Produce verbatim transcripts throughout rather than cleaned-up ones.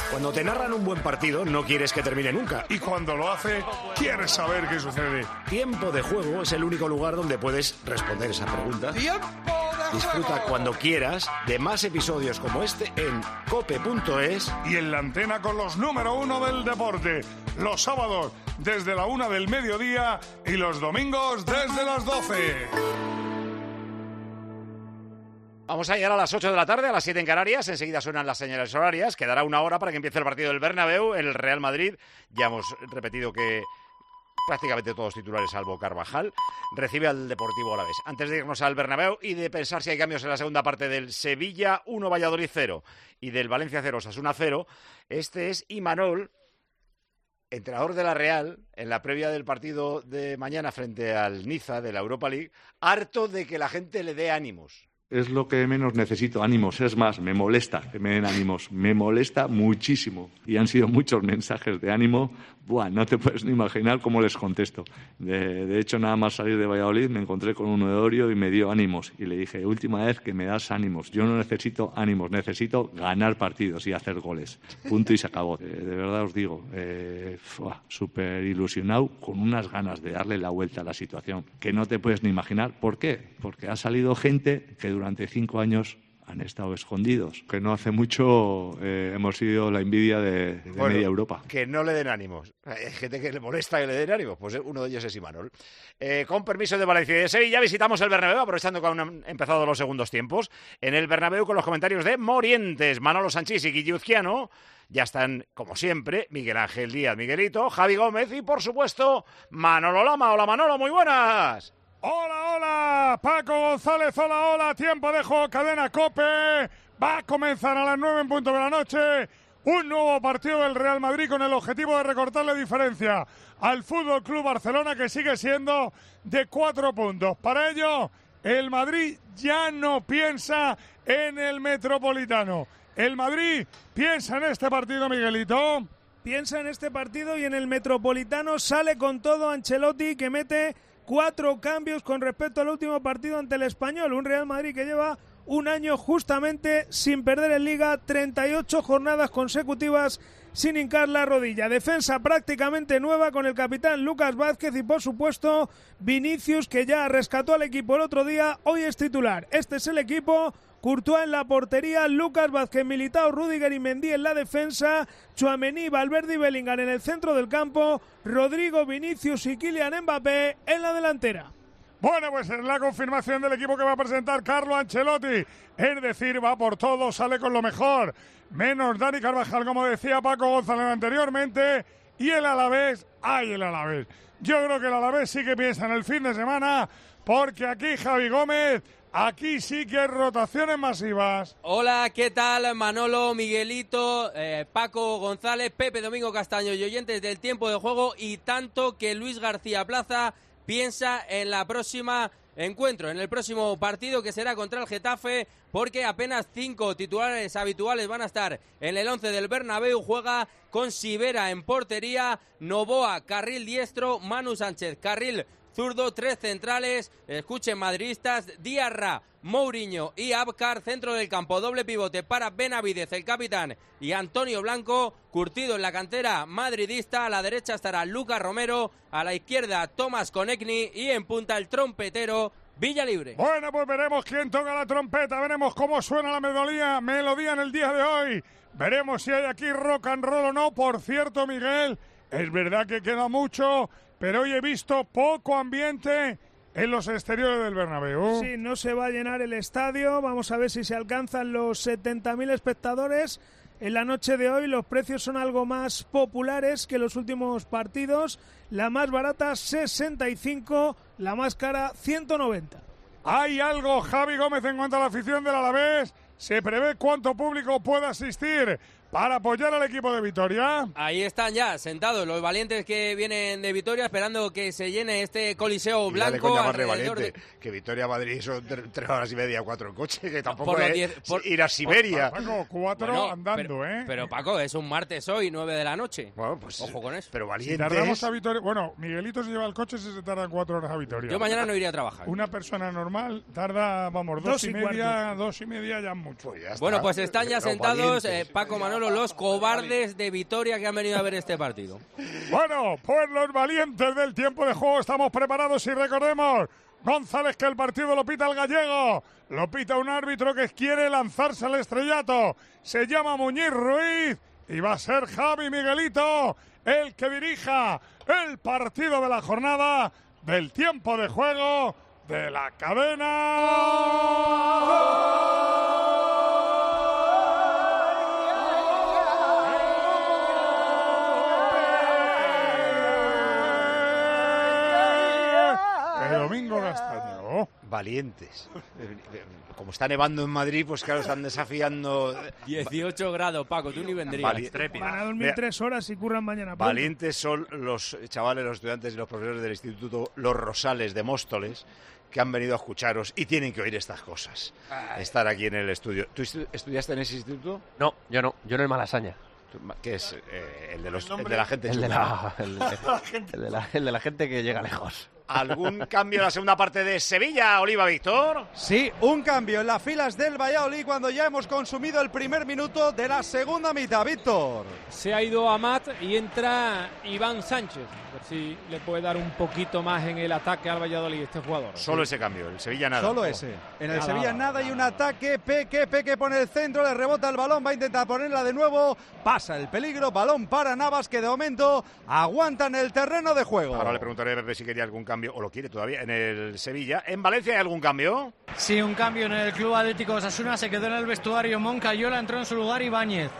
Cuando te narran un buen partido, no quieres que termine nunca. Y cuando lo hace, quieres saber qué sucede. Tiempo de Juego es el único lugar donde puedes responder esa pregunta. ¡Tiempo de Disfruta juego! cuando quieras de más episodios como este en cope punto es. Y en la antena con los número uno del deporte. Los sábados desde la una del mediodía y los domingos desde las doce. Vamos a llegar a las ocho de la tarde, a las siete en Canarias. Enseguida suenan las señales horarias. Quedará una hora para que empiece el partido del Bernabéu, el Real Madrid. Ya hemos repetido que prácticamente todos titulares, salvo Carvajal, recibe al Deportivo Alavés. Antes de irnos al Bernabéu y de pensar si hay cambios en la segunda parte del Sevilla uno, Valladolid cero y del Valencia cero, Osasuna cero, este es Imanol, entrenador de la Real, en la previa del partido de mañana frente al Niza de la Europa League, harto de que la gente le dé ánimos. Es lo que menos necesito, ánimos. Es más, me molesta que me den ánimos. Me molesta muchísimo. Y han sido muchos mensajes de ánimo. Buah, no te puedes ni imaginar cómo les contesto. De, de hecho, nada más salir de Valladolid me encontré con uno de Orio y me dio ánimos. Y le dije, última vez que me das ánimos. Yo no necesito ánimos, necesito ganar partidos y hacer goles. Punto y se acabó. Eh, de verdad os digo, eh, súper ilusionado, con unas ganas de darle la vuelta a la situación que no te puedes ni imaginar. ¿Por qué? Porque ha salido gente que durante cinco años han estado escondidos, que no hace mucho eh, hemos sido la envidia de, de bueno, media Europa. Que no le den ánimos. Hay gente que le molesta que le den ánimos, pues uno de ellos es Imanol. Eh, con permiso de Valencia y de Sevilla, visitamos el Bernabéu, aprovechando que han empezado los segundos tiempos. En el Bernabéu con los comentarios de Morientes, Manolo Sanchís y Guilluzquiano. Ya están, como siempre, Miguel Ángel Díaz, Miguelito, Javi Gómez y, por supuesto, Manolo Lama. Hola, Manolo, muy buenas. Hola, hola, Paco González, hola, hola, tiempo de juego, cadena COPE, va a comenzar a las nueve en punto de la noche un nuevo partido del Real Madrid con el objetivo de recortarle diferencia al Fútbol Club Barcelona, que sigue siendo de cuatro puntos. Para ello, el Madrid ya no piensa en el Metropolitano, el Madrid piensa en este partido, Miguelito. Piensa en este partido y en el Metropolitano, sale con todo Ancelotti, que mete cuatro cambios con respecto al último partido ante el Español. Un Real Madrid que lleva un año justamente sin perder en Liga, treinta y ocho jornadas consecutivas sin hincar la rodilla. Defensa prácticamente nueva con el capitán Lucas Vázquez y, por supuesto, Vinicius, que ya rescató al equipo el otro día, hoy es titular. Este es el equipo. Courtois en la portería, Lucas Vázquez, Militao, Rüdiger y Mendy en la defensa, Tchouaméni, Valverde y Bellingham en el centro del campo, Rodrigo, Vinicius y Kylian Mbappé en la delantera. Bueno, pues es la confirmación del equipo que va a presentar Carlo Ancelotti, es decir, va por todo, sale con lo mejor, menos Dani Carvajal, como decía Paco González anteriormente, y el Alavés, ¡ay, el Alavés! Yo creo que el Alavés sí que piensa en el fin de semana, porque aquí Javi Gómez, aquí sí que hay rotaciones masivas. Hola, ¿qué tal? Manolo, Miguelito, eh, Paco González, Pepe Domingo Castaño y oyentes del tiempo de juego, y tanto que Luis García Plaza piensa en la próxima encuentro, en el próximo partido que será contra el Getafe, porque apenas cinco titulares habituales van a estar en el once del Bernabéu. Juega con Sivera en portería, Novoa, carril diestro, Manu Sánchez, carril zurdo, tres centrales, escuchen madridistas, Diarra, Mourinho y Abkar, centro del campo, doble pivote para Benavidez, el capitán, y Antonio Blanco, curtido en la cantera madridista. A la derecha estará Lucas Romero, a la izquierda Tomás Konechny y en punta el trompetero Villalibre. Bueno, pues veremos quién toca la trompeta, veremos cómo suena la melodía, melodía en el día de hoy, veremos si hay aquí rock and roll o no. Por cierto, Miguel, es verdad que queda mucho, pero hoy he visto poco ambiente en los exteriores del Bernabéu. Sí, no se va a llenar el estadio. Vamos a ver si se alcanzan los setenta mil espectadores. En la noche de hoy los precios son algo más populares que los últimos partidos. La más barata, sesenta y cinco, la más cara, ciento noventa. ¿Hay algo, Javi Gómez, en cuanto a la afición del Alavés? ¿Se prevé cuánto público puede asistir para apoyar al equipo de Vitoria? Ahí están ya sentados los valientes que vienen de Vitoria, esperando que se llene este coliseo blanco. Alrededor de... Que Vitoria-Madrid son tres horas y media, cuatro en coche, que tampoco por es diez, por... ir a Siberia. Por, Paco, cuatro bueno, andando, pero, ¿eh? Pero, Paco, es un martes hoy, nueve de la noche. Bueno, pues ojo con eso. Pero valientes. Si tardamos a Vitoria... Bueno, Miguelito se lleva el coche si se tardan cuatro horas a Vitoria. Yo mañana no iría a trabajar. Una persona normal tarda, vamos, dos, dos y, y media, dos y media ya mucho. Pues ya está. Bueno, pues están ya sentados, eh, Paco, Manolo Manolo, los cobardes de Vitoria que han venido a ver este partido. Bueno, pues los valientes del tiempo de juego estamos preparados y recordemos, González, que el partido lo pita el gallego, lo pita un árbitro que quiere lanzarse al estrellato, se llama Muñiz Ruiz y va a ser Javi Miguelito el que dirija el partido de la jornada del tiempo de juego de la cadena. Domingo Castaño. Valientes. Como está nevando en Madrid, pues claro, están desafiando. dieciocho grados, Paco, tú ni vendrías. Vali Van a dormir tres horas y curran mañana. Pronto. Valientes son los chavales, los estudiantes y los profesores del Instituto Los Rosales de Móstoles que han venido a escucharos y tienen que oír estas cosas. Ay. Estar aquí en el estudio. ¿Tú estudiaste en ese instituto? No, yo no. Yo en el Malasaña. ¿Qué es? Eh, el, de los, el, el de la gente el de la, el, el, el, de la, el de la gente que llega lejos. ¿Algún cambio en la segunda parte de Sevilla, Oliva Víctor? Sí, un cambio en las filas del Valladolid cuando ya hemos consumido el primer minuto de la segunda mitad, Víctor. Se ha ido Amat y entra Iván Sánchez. A ver si le puede dar un poquito más en el ataque al Valladolid este jugador. Solo sí. ese cambio, el Sevilla nada. Solo ese. En el nada, Sevilla nada y un ataque. Peque, Peque pone el centro, le rebota el balón, va a intentar ponerla de nuevo. Pasa el peligro, balón para Navas, que de momento aguanta en el terreno de juego. Ahora le preguntaré a Pepe si quería algún cambio, o lo quiere todavía, en el Sevilla. ¿En Valencia hay algún cambio? Sí, un cambio en el Club Atlético Osasuna. Se quedó en el vestuario Moncayola, entró en su lugar Ibáñez.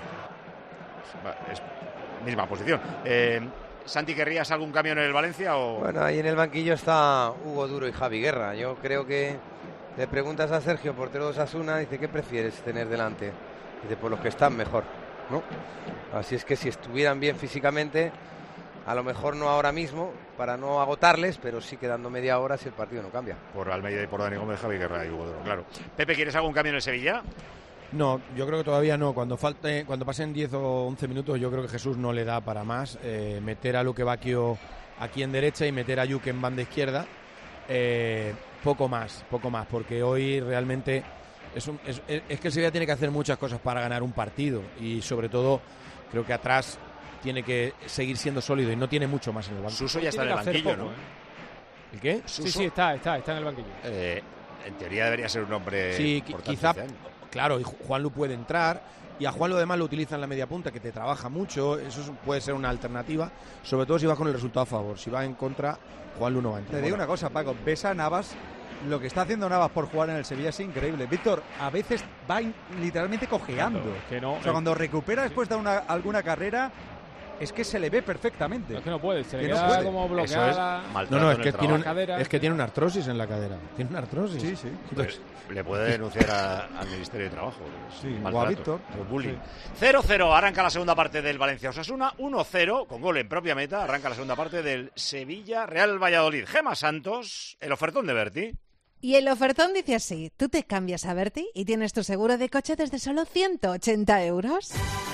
Es misma posición. Eh, Santi, ¿querrías algún cambio en el Valencia? O... Bueno, ahí en el banquillo está Hugo Duro y Javi Guerra. Yo creo que le preguntas a Sergio, portero de Osasuna, dice, ¿qué prefieres tener delante? Dice, por los que están mejor, ¿no? Así es que si estuvieran bien físicamente, a lo mejor no ahora mismo, para no agotarles, pero sí quedando media hora si el partido no cambia. Por Almeida y por Dani Gómez, Javi Guerra y Hugo Duro, claro. Pepe, ¿quieres algún cambio en el Sevilla? No, yo creo que todavía no. Cuando falte, cuando pasen diez o once minutos, yo creo que Jesús no le da para más. Eh, meter a Luque Bacchio aquí en derecha y meter a Yuque en banda izquierda. Eh, poco más, poco más, porque hoy realmente es, un, es, es que el Sevilla tiene que hacer muchas cosas para ganar un partido y sobre todo creo que atrás tiene que seguir siendo sólido y no tiene mucho más en el banco. Suso ya está en el banquillo, poco, ¿no? ¿eh? ¿El qué? Sí, sí, está, está, está en el banquillo. Eh, en teoría debería ser un hombre sí, importante. Quizá, claro, y Juanlu puede entrar y a Juanlu además lo utiliza en la media punta, que te trabaja mucho, eso puede ser una alternativa, sobre todo si vas con el resultado a favor. Si vas en contra, Juanlu no va a entrar. Te digo una cosa, Paco, ves a Navas, lo que está haciendo Navas por jugar en el Sevilla es increíble. Víctor, a veces va in, literalmente cojeando. Claro, que no, o sea, eh. cuando recupera después de una, alguna carrera, es que se le ve perfectamente. Es que no puede, se le que queda no puede. como bloqueada. Es no, no, es que, tiene un, cadera. es que tiene una artrosis en la cadera. Tiene una artrosis. Sí, sí. Entonces, le puede denunciar a, al Ministerio de Trabajo. Sí, maltrato, o a Víctor. Bullying. cero cero, arranca la segunda parte del Valencia Osasuna. uno cero, con gol en propia meta. Arranca la segunda parte del Sevilla Real Valladolid. Gema Santos, el ofertón de Berti. Y el ofertón dice así: tú te cambias a Berti y tienes tu seguro de coche desde solo ciento ochenta euros.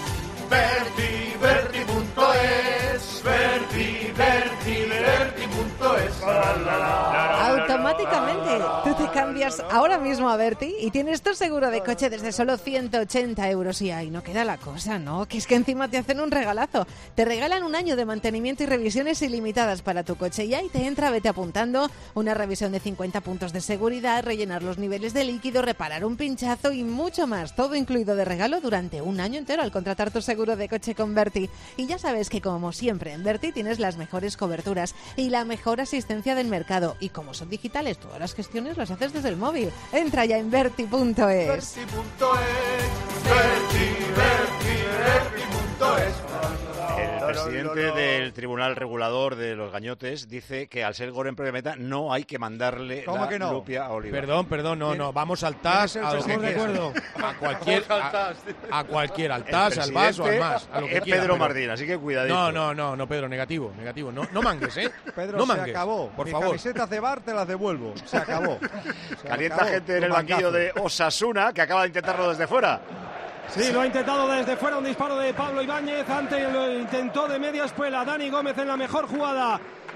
Berti, Berti punto es, Berti, Berti, Berti punto es. Automáticamente, tú te cambias ahora mismo a Berti y tienes tu seguro de coche desde solo ciento ochenta euros. Y ahí no queda la cosa, ¿no? Que es que encima te hacen un regalazo. Te regalan un año de mantenimiento y revisiones ilimitadas para tu coche. Y ahí te entra, vete apuntando, una revisión de cincuenta puntos de seguridad, rellenar los niveles de líquido, reparar un pinchazo y mucho más. Todo incluido de regalo durante un año entero al contratar tu seguro de coche con Berti. Y ya sabes que como siempre en Berti tienes las mejores coberturas y la mejor asistencia del mercado. Y como son digitales, todas las gestiones las haces desde el móvil. Entra ya en Berti punto es. Berti punto es, Berti, Berti, Berti punto es. El presidente del Tribunal Regulador de los Gañotes dice que al ser gol en propia meta no hay que mandarle ¿Cómo la que no? lupia a Oliva. Perdón, perdón, no, no, vamos al T A S, a lo que de acuerdo. a cualquier, a, a cualquier, al T A S, al V A S o al M A S, a lo que es quiera, Pedro pero... Martín, así que cuidadito. No, no, no, no, Pedro, negativo, negativo, no, no mangues, ¿eh? Pedro, no se mangues, acabó. por Mi favor. camisetas de bar te las devuelvo. Se acabó. Se Calienta acabó. gente en Un el banquillo bancazo. de Osasuna, que acaba de intentarlo desde fuera. Sí, lo ha intentado desde fuera, un disparo de Pablo Ibáñez, antes lo intentó de media espuela, Dani Gómez en la mejor jugada,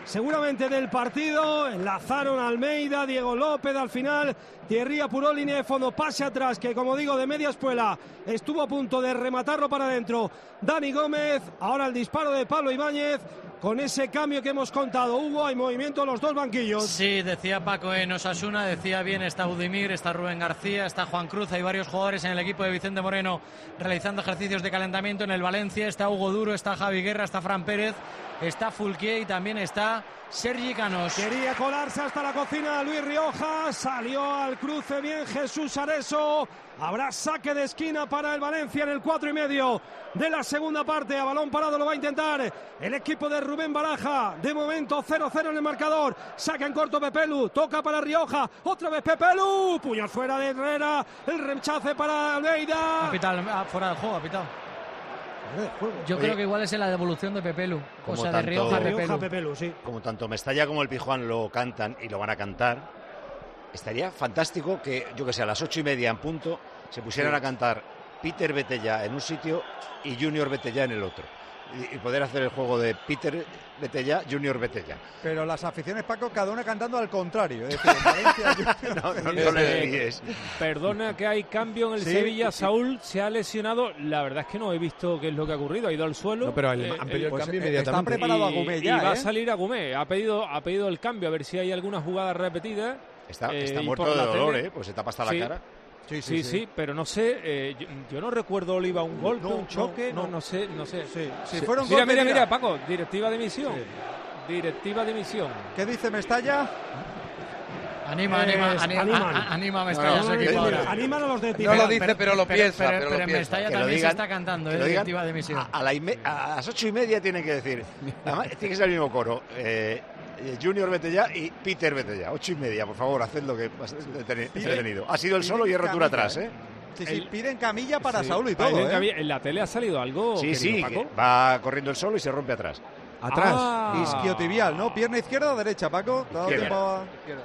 seguramente del partido. Enlazaron Almeida, Diego López al final. Thierry apuró línea de fondo, pase atrás, que como digo, de media espuela estuvo a punto de rematarlo para adentro Dani Gómez. Ahora el disparo de Pablo Ibáñez. Con ese cambio que hemos contado, Hugo, hay movimiento en los dos banquillos. Sí, decía Paco en Osasuna, decía bien, está Udimir, está Rubén García, está Juan Cruz, hay varios jugadores en el equipo de Vicente Moreno realizando ejercicios de calentamiento. En el Valencia está Hugo Duro, está Javi Guerra, está Fran Pérez, está Fulquier y también está Sergi Canós. Quería colarse hasta la cocina Luis Rioja, salió al cruce bien Jesús Areso. Habrá saque de esquina para el Valencia en el cuatro y medio de la segunda parte. A balón parado lo va a intentar el equipo de Rubén Baraja. De momento cero cero en el marcador. Saca en corto Pepelu, toca para Rioja, otra vez Pepelu, puñal fuera de Herrera, el rechace para Almeida. Ha pitado, fuera del juego, ha pitado. Yo Oye, creo que igual es en la devolución de Pepelu, o sea, tanto, de Rioja a Pepelu. Rioja, Pepelu, sí. Como tanto Mestalla como el Pijuán lo cantan y lo van a cantar, estaría fantástico que, yo que sé, a las ocho y media en punto se pusieran Sí. a cantar Peter Betella en un sitio y Junior Betella en el otro. Y, y poder hacer el juego de Peter Betella, Junior Betella. Pero las aficiones, Paco, cada una cantando al contrario. Es decir, en Valencia, no, no, Eh, no le eh, líes. Perdona que hay cambio en el Sí, Sevilla. sí. Saúl se ha lesionado. La verdad es que no he visto qué es lo que ha ocurrido. Ha ido al suelo. No, pero el- Eh, han pedido el pues, cambio eh, inmediatamente. están preparados a Gumé y, ya, y va a ¿eh? salir a Gumé. Ha pedido, ha pedido el cambio a ver si hay algunas jugadas repetidas. Está, Eh, está y muerto por de la dolor, tele- ¿eh? Pues se tapa hasta Sí. la cara. Sí, Sí, sí, pero no sé, eh, yo, yo no recuerdo, Oliva, un golpe, No, un choque, no, no, no. no sé, no sé. Sí, si Sí. fuera un mira, golpe, mira, mira. mira, Paco, directiva de emisión. Directiva de emisión. ¿Qué dice Mestalla? Anima, Eh, anima, anima, animan. a- a- anima a Mestalla No, a su no, equipo no, ahora. Animan a los de No Tigre. lo dice, pero lo piensa, pero lo pero piensa. Mestalla Que lo también digan, se está cantando, que ¿eh? lo digan Directiva de emisión. A, a la inme- a las ocho y media tienen que decir. Además, tiene que ser el mismo coro. Eh, eh, Junior Betella y Peter Betella. Ocho y media, por favor, haced lo que has deteni- detenido. Ha sido el solo y es rotura atrás, ¿eh? Sí, sí, El- piden camilla para Sí. Saúl y Ah, todo, en, ¿eh? había- en la tele ha salido algo, Sí, querido sí, Paco. que va corriendo el solo y se rompe atrás. Atrás. Ah. Isquiotibial, ¿no? Pierna izquierda o derecha, Paco. ¿Te ha dado Izquierda. tiempo a-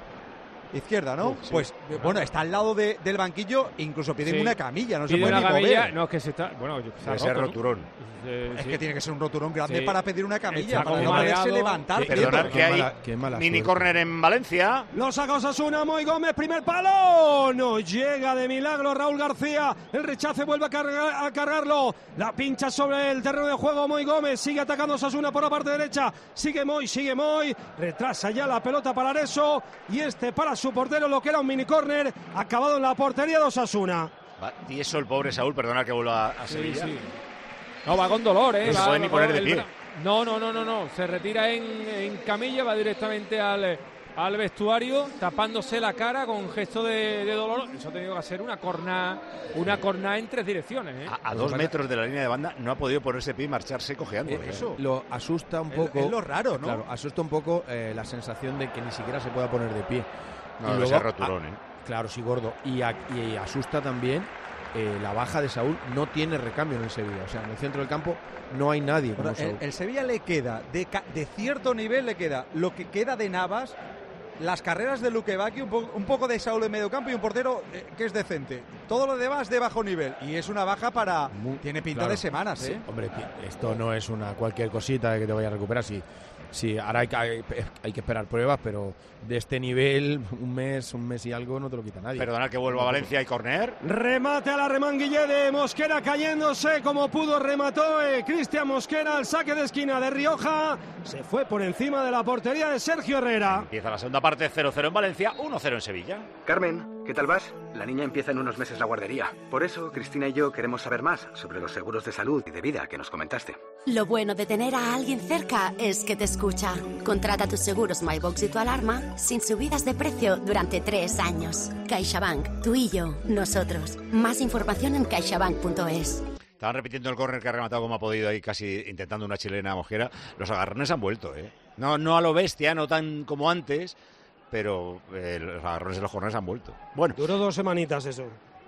Izquierda, ¿no? Uf, sí. Pues bueno, está al lado de- del banquillo, incluso piden Sí. una camilla, no se Pide puede una ni camilla, mover. no, es que se está, bueno, yo- se ha Debe ser roto, ¿no? roturón. Eh, Es sí. que tiene que ser un roturón grande Sí. para pedir una camilla, Está para como no poderse mareado. levantar. Sí, quieto. Perdonad qué que hay mala- qué mala mini suerte. córner en Valencia. Lo saca Osasuna, Moy Gómez, primer palo. No llega de milagro Raúl García. El rechace vuelve a, cargar- a cargarlo. La pincha sobre el terreno de juego Moy Gómez. Sigue atacando Osasuna por la parte derecha. Sigue Moy, sigue Moy. Retrasa ya la pelota para Areso. Y este para su portero, lo que era un mini córner. Acabado en la portería de Osasuna. Va, y eso el pobre Saúl, perdonad que vuelva a Sí, Sevilla. sí. No, va con dolor, ¿eh? No se Va- puede ni va- poner de el pie. bra- No, no, no, no, no. Se retira en, en camilla, va directamente al, al vestuario, tapándose la cara con gesto de, de dolor. Eso ha tenido que hacer una corna, una corna en tres direcciones, ¿eh? A, a dos metros de la línea de banda no ha podido ponerse pie y marcharse cojeando. Eh, ¿eh? eso. Lo asusta un Es- poco. es lo raro, ¿no? Claro, asusta un poco eh, la sensación de que ni siquiera se pueda poner de pie. No, Y debe luego, ser roturón, ah, ¿eh? Claro, sí, gordo. Y, a- y asusta también eh, la baja de Saúl. No tiene recambio en el Sevilla. O sea, en el centro del campo no hay nadie como Bueno, Saúl. el, el Sevilla le queda, de, ca- de cierto nivel le queda lo que queda de Navas, las carreras de Luque Bacchi, un, po- un poco de Saúl en medio campo y un portero eh, que es decente. Todo lo demás de bajo nivel. Y es una baja para... Muy- tiene pinta claro. de semanas, Sí, ¿eh? hombre, pi- esto no es una cualquier cosita que te vaya a recuperar. Sí, sí, ahora hay que, hay, hay que esperar pruebas, pero de este nivel, un mes, un mes y algo, no te lo quita nadie. Perdonad que vuelva a Valencia y corner. Remate a la remanguille de Mosquera cayéndose como pudo, remató eh, Cristian Mosquera al saque de esquina de Rioja. Se fue por encima de la portería de Sergio Herrera. Empieza la segunda parte, cero cero en Valencia, uno cero en Sevilla. Carmen, ¿qué tal vas? La niña empieza en unos meses la guardería. Por eso, Cristina y yo queremos saber más sobre los seguros de salud y de vida que nos comentaste. Lo bueno de tener a alguien cerca es que te escucha. Contrata tus seguros MyBox y tu alarma sin subidas de precio durante tres años. CaixaBank, tú y yo, nosotros. Más información en caixabank punto es. Estaban repitiendo el córner que ha rematado como ha podido ahí, casi intentando una chilena Mosquera. Los agarrones han vuelto, ¿eh? No, no a lo bestia, no tan como antes, pero eh, los agarrones de los corners han vuelto. Bueno, Duró dos semanitas eso.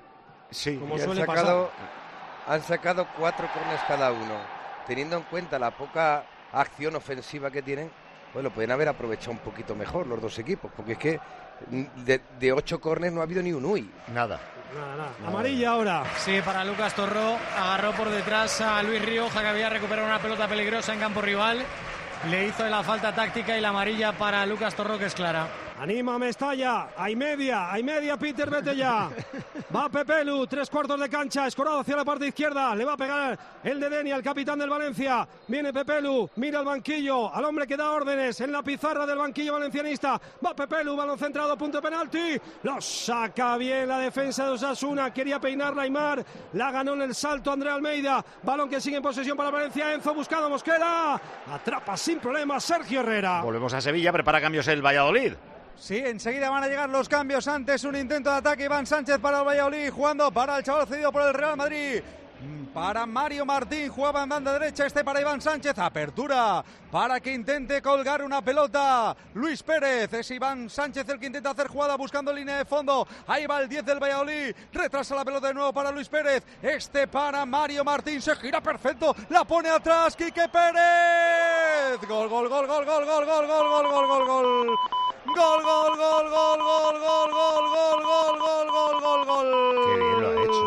sí. Como Y han suele sacado, han sacado cuatro corners cada uno. Teniendo en cuenta la poca acción ofensiva que tienen, pues lo pueden haber aprovechado un poquito mejor los dos equipos, porque es que de, de ocho corners no ha habido ni un uy. Nada. Nada, nada. Amarilla ahora. Sí, para Lucas Torró, agarró por detrás a Luis Rioja, que había recuperado una pelota peligrosa en campo rival. le hizo la falta táctica y la amarilla para Lucas Torró, que es clara. Anima Mestalla, hay media, hay media, Peter, vete ya. Va Pepelu, tres cuartos de cancha, escorado hacia la parte izquierda, le va a pegar el de Deni al capitán del Valencia. Viene Pepelu, mira el banquillo, al hombre que da órdenes en la pizarra del banquillo valencianista. Va Pepelu, balón centrado, punto de penalti. Lo saca bien la defensa de Osasuna, quería peinarla Aimar, la ganó en el salto André Almeida. Balón que sigue en posesión para Valencia, Enzo buscando Mosquera. Atrapa sin problema Sergio Herrera. Volvemos a Sevilla, prepara cambios el Valladolid. Sí, enseguida van a llegar los cambios. Antes un intento de ataque. Iván Sánchez para el Valladolid, jugando para el chaval cedido por el Real Madrid. Para Mario Martín, jugaba en banda derecha, este para Iván Sánchez. Apertura para que intente colgar una pelota Luis Pérez. Es Iván Sánchez el que intenta hacer jugada buscando línea de fondo. Ahí va el diez del Valladolid. Retrasa la pelota de nuevo para Luis Pérez. Este para Mario Martín. Se gira perfecto. La pone atrás Quique Pérez. Gol, gol, gol, gol, gol, gol, gol, gol, gol, gol, gol, gol. Gol, gol, gol, gol, gol, gol, gol, gol, gol, gol, gol, gol, gol. Qué bien lo ha hecho.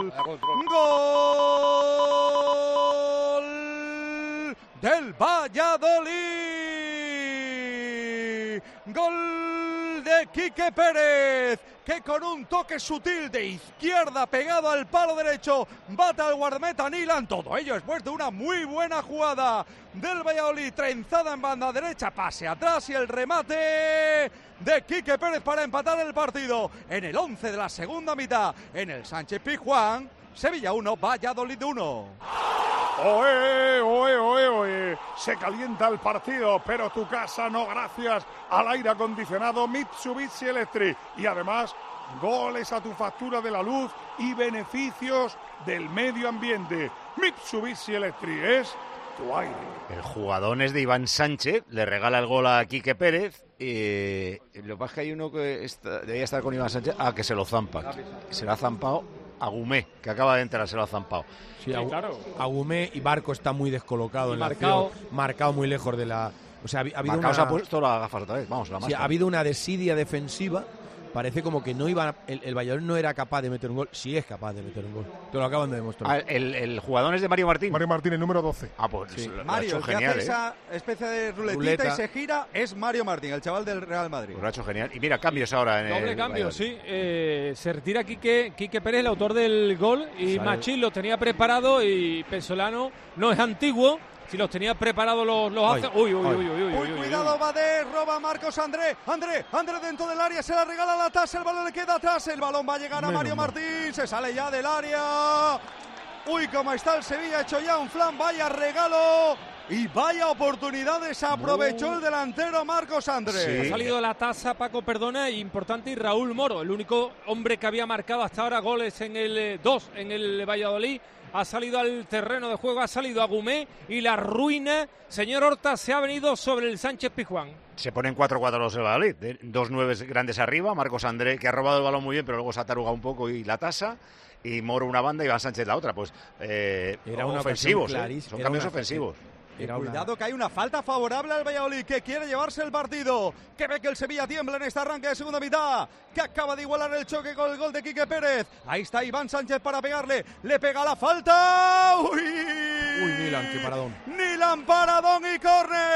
Gol del Valladolid. Gol de Quique Pérez, que con un toque sutil de izquierda pegado al palo derecho bate al guardameta Nilan. Todo ello después de una muy buena jugada del Valladolid, trenzada en banda derecha, pase atrás y el remate de Quique Pérez para empatar el partido en el once de la segunda mitad en el Sánchez Pizjuán. Sevilla uno, Valladolid uno. Oe, oe, oe, oe. Se calienta el partido, pero tu casa no gracias al aire acondicionado Mitsubishi Electric. Y además, goles a tu factura de la luz y beneficios del medio ambiente. Mitsubishi Electric es tu aire. El jugadón es de Iván Sánchez, le regala el gol a Quique Pérez. Eh, lo que pasa es que hay uno que está, debía estar con Iván Sánchez, ah, que se lo zampa. Se lo ha zampado Agumé, que acaba de entrar, se lo ha zampado. Sí, Agu claro. Agumé y Barco está muy descolocado y en marcado. la acción, marcado muy lejos de la... O sea, ha, ha habido Marcado una... se ha puesto las gafas otra vez, vamos, la sí, ha habido una desidia defensiva. Parece como que no iba, el, el Valladolid no era capaz de meter un gol. Sí es capaz de meter un gol. Te lo acaban de demostrar. Ah, el, el jugador es de Mario Martín. Mario Martín, el número doce. Ah, pues sí. lo, lo Mario, ha hecho el que genial, hace ¿eh? esa especie de ruletita Ruleta. Y se gira es Mario Martín, el chaval del Real Madrid. Pues lo ha hecho genial. Y mira, cambios ahora en Doble el cambio, Valladolid. sí. Eh, se retira Quique, Quique Pérez, el autor del gol, y Sale. Machín lo tenía preparado y Pesolano no es antiguo. Si los tenía preparados los, los hace. Uy, uy, uy, uy, uy, uy, Uy, uy, cuidado, uy. Badé, roba Marcos André. André, André dentro del área, se la regala la tasa, el balón le queda atrás. El balón va a llegar a Menos Mario mal. Martín, se sale ya del área. Uy, cómo está el Sevilla, hecho ya un flan, vaya regalo. Y vaya oportunidades aprovechó No. el delantero Marcos André. Ha salido la tasa, Paco, perdona, y importante, y Raúl Moro, el único hombre que había marcado hasta ahora goles en el eh, dos en el Valladolid. Ha salido al terreno de juego, ha salido Agumé y la ruina, señor Horta, se ha venido sobre el Sánchez Pizjuán. Se ponen cuatro cuatro los del Valladolid, de- dos nueve grandes arriba, Marcos André, que ha robado el balón muy bien, pero luego se ha tarugado un poco y la tasa, y Moro una banda y Iván Sánchez la otra, pues eh, Era una ofensivos, ocasión ¿eh? clarísima, Son era cambios una- ofensivos. Y Era una- cuidado que hay una falta favorable al Valladolid, que quiere llevarse el partido, que ve que el Sevilla tiembla en este arranque de segunda mitad, que acaba de igualar el choque con el gol de Quique Pérez. Ahí está Iván Sánchez para pegarle, le pega la falta. ¡Uy! Uy, Nilan, qué paradón. Nilan, paradón y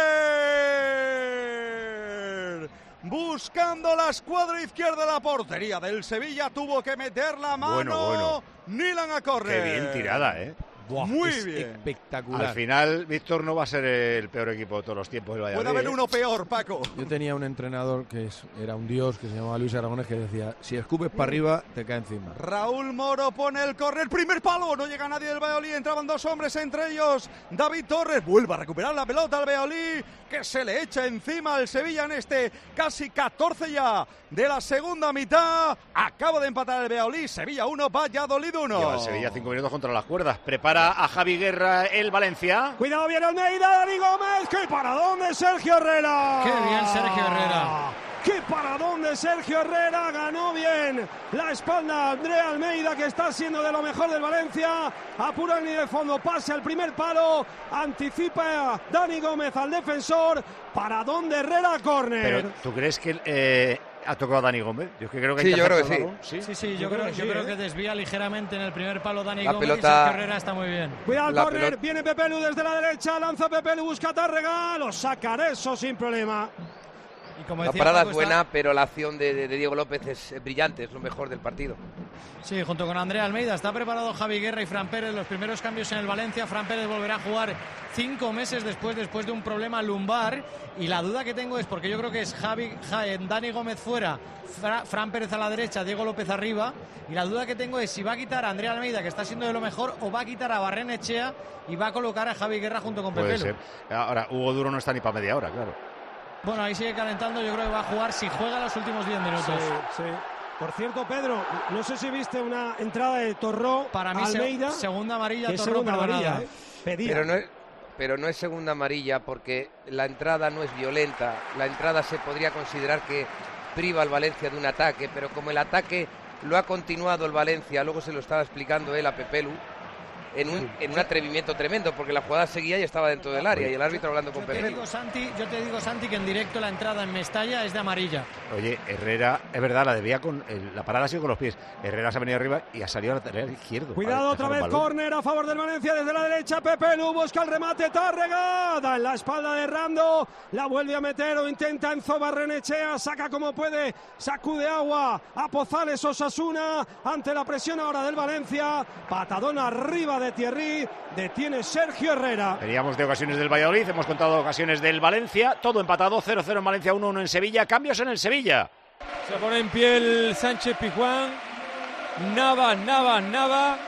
córner. Buscando la escuadra izquierda de la portería del Sevilla, tuvo que meter la mano. Bueno, bueno. Nilan a córner. Qué bien tirada, ¿eh? Buah, Muy es bien. espectacular. Al final, Víctor no va a ser el peor equipo de todos los tiempos del Valladolid. Puede haber ¿eh? uno peor, Paco. Yo tenía un entrenador que es- era un dios, que se llamaba Luis Aragonés, que decía, si escupes para arriba, te cae encima. Raúl Moro pone el córner, primer palo, no llega nadie del Valladolid, entraban dos hombres, entre ellos David Torres, vuelve a recuperar la pelota al Valladolid, que se le echa encima al Sevilla en este casi catorce ya de la segunda mitad. Acaba de empatar el Valladolid, Sevilla uno, Valladolid uno. Lleva el Sevilla cinco minutos contra las cuerdas. Prepara a Javi Guerra el Valencia. Cuidado, viene Almeida, Dani Gómez. ¡Qué paradón de Sergio Herrera! Qué bien Sergio Herrera. ¡Qué paradón de Sergio Herrera! Ganó bien la espalda André Almeida, que está siendo de lo mejor del Valencia. Apura el línea de fondo, pase al primer palo. Anticipa Dani Gómez al defensor. Paradón de Herrera, córner. Pero ¿tú crees que eh, ¿Ha tocado a Dani Gómez? Yo es que creo que sí, hay que yo creo que hacer sí. algo. sí. Sí, sí, yo, Yo creo, creo que yo sí, creo ¿eh? que desvía ligeramente en el primer palo Dani La Gómez pelota- y Sergio Herrera está muy bien. Cuidado el La córner, pelota- viene Pepelu desde la derecha, lanza Pepelu, busca Tárrega, lo saca Areso sin problema. Y como La decía parada Paco, es buena, está- pero la acción de, de- de Diego López es eh, brillante, es lo mejor del partido. Sí, junto con Andrea Almeida. Está preparado Javi Guerra y Fran Pérez. Los primeros cambios en el Valencia. Fran Pérez volverá a jugar cinco meses después, después de un problema lumbar. Y la duda que tengo es porque yo creo que es Javi, Ja- Dani Gómez fuera, Fra- Fran Pérez a la derecha, Diego López arriba. Y la duda que tengo es si va a quitar a Andrea Almeida, que está siendo de lo mejor, o va a quitar a Barrenechea y va a colocar a Javi Guerra junto con Puede Pepelu. ser. Ahora, Hugo Duro no está ni para media hora, claro. Bueno, ahí sigue calentando. Yo creo que va a jugar si juega los últimos diez minutos. Sí, sí. Por cierto, Pedro, no sé si viste una entrada de Torró Para mí, se- Almeida. segunda amarilla, que es Torró segunda perdonada. amarilla, ¿eh? Pedía. Pero no, es, pero no es segunda amarilla porque la entrada no es violenta. La entrada se podría considerar que priva al Valencia de un ataque, pero como el ataque lo ha continuado el Valencia, luego se lo estaba explicando él a Pepelu, en un, en un atrevimiento tremendo, porque la jugada seguía y estaba dentro del área, y el árbitro hablando con Yo te Pepelu. digo, Santi, yo te digo, Santi, que en directo la entrada en Mestalla es de amarilla. Oye, Herrera, es verdad, la debía con. El, la parada ha sido con los pies. Herrera se ha venido arriba y ha salido al lateral izquierdo. Cuidado, Vale, otra dejar vez el balón. córner a favor del Valencia desde la derecha. Pepelu busca el remate. Tárrega da en la espalda de Rando. La vuelve a meter o intenta Enzo Barrenechea. Saca como puede. Sacude agua a Pozales Osasuna. Ante la presión ahora del Valencia. Patadón arriba de Thierry. Detiene Sergio Herrera. Veníamos de ocasiones del Valladolid, hemos contado ocasiones del Valencia. Todo empatado, cero cero en Valencia, uno uno en Sevilla. Cambios en el Sevilla. Se pone en pie el Sánchez Pizjuán. Navas, Navas, Navas.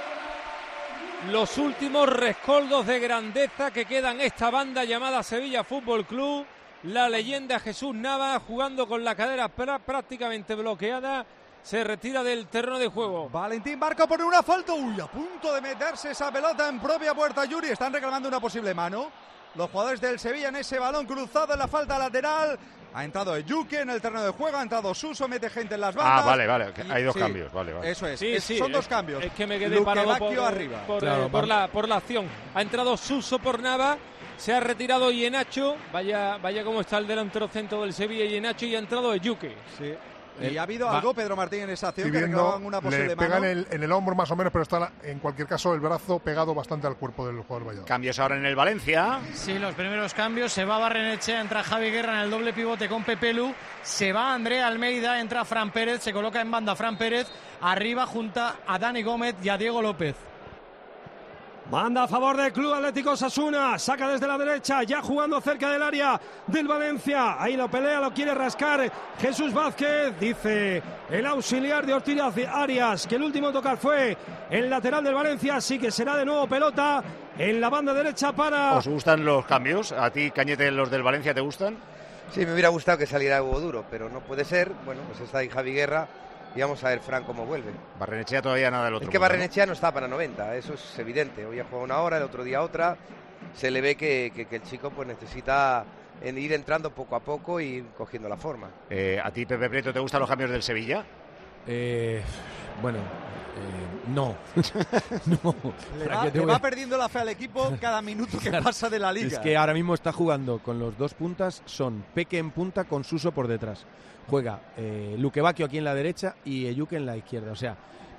Los últimos rescoldos de grandeza que quedan esta banda llamada Sevilla Fútbol Club. La leyenda Jesús Navas jugando con la cadera prá- prácticamente bloqueada. Se retira del terreno de juego. Valentín Barco por una falta. Uy, a punto de meterse esa pelota en propia puerta. Yuri, están reclamando una posible mano. Los jugadores del Sevilla en ese balón cruzado en la falta lateral. Ha entrado Ejuke en el terreno de juego, ha entrado Suso, mete gente en las bandas. Ah, vale, vale, que Y- hay dos sí, cambios, vale, vale. Eso es, Sí, es- sí, son dos es- cambios. Es que me quedé Luque parado por, Bacchio arriba. por, Claro, eh, por vamos. la, por la acción. Ha entrado Suso por Nava, se ha retirado Ienacho. Vaya, vaya cómo está el delantero centro del Sevilla, Ienacho, y ha entrado Ejuke. Sí. ¿Y ha habido Va. algo, Pedro Martín, en esa acción Estoy que viendo, reclamaban una posible le pega en mano? el, en el hombro más o menos, pero está la- en cualquier caso el brazo pegado bastante al cuerpo del jugador Valladolid. Cambios ahora en el Valencia. Sí, los primeros cambios. Se va Barrenechea, entra Javi Guerra en el doble pivote con Pepelu. Se va Andrea Almeida, entra Fran Pérez, se coloca en banda Fran Pérez. Arriba junta a Dani Gómez y a Diego López. Manda a favor del Club Atlético Osasuna. Saca desde la derecha, ya jugando cerca del área del Valencia. Ahí lo pelea, lo quiere rascar Jesús Vázquez. Dice el auxiliar de Ortiz Arias que el último tocar fue el lateral del Valencia. Así que será de nuevo pelota en la banda derecha para... ¿Os gustan los cambios? ¿A ti, Cañete, los del Valencia te gustan? Sí, me hubiera gustado que saliera Hugo Duro, pero no puede ser. Bueno, pues está ahí Javi Guerra y vamos a ver Fran cómo vuelve. Barrenechea todavía nada del otro. Es que mundo, ¿no? Barrenechea no está para noventa, eso es evidente. Hoy ha jugado una hora, el otro día otra. Se le ve que, que- que el chico pues necesita en ir entrando poco a poco y cogiendo la forma. Eh, ¿A ti, Pepe Prieto, te gustan los cambios del Sevilla? Eh, bueno, eh, no. no. Le ¿Para va, qué te le voy a- va perdiendo la fe al equipo cada minuto que Claro. pasa de la liga. Es que ahora mismo está jugando con los dos puntas, son Peque en punta con Suso por detrás. Juega eh, Luque Bacchio aquí en la derecha y Ejuke en la izquierda. O sea,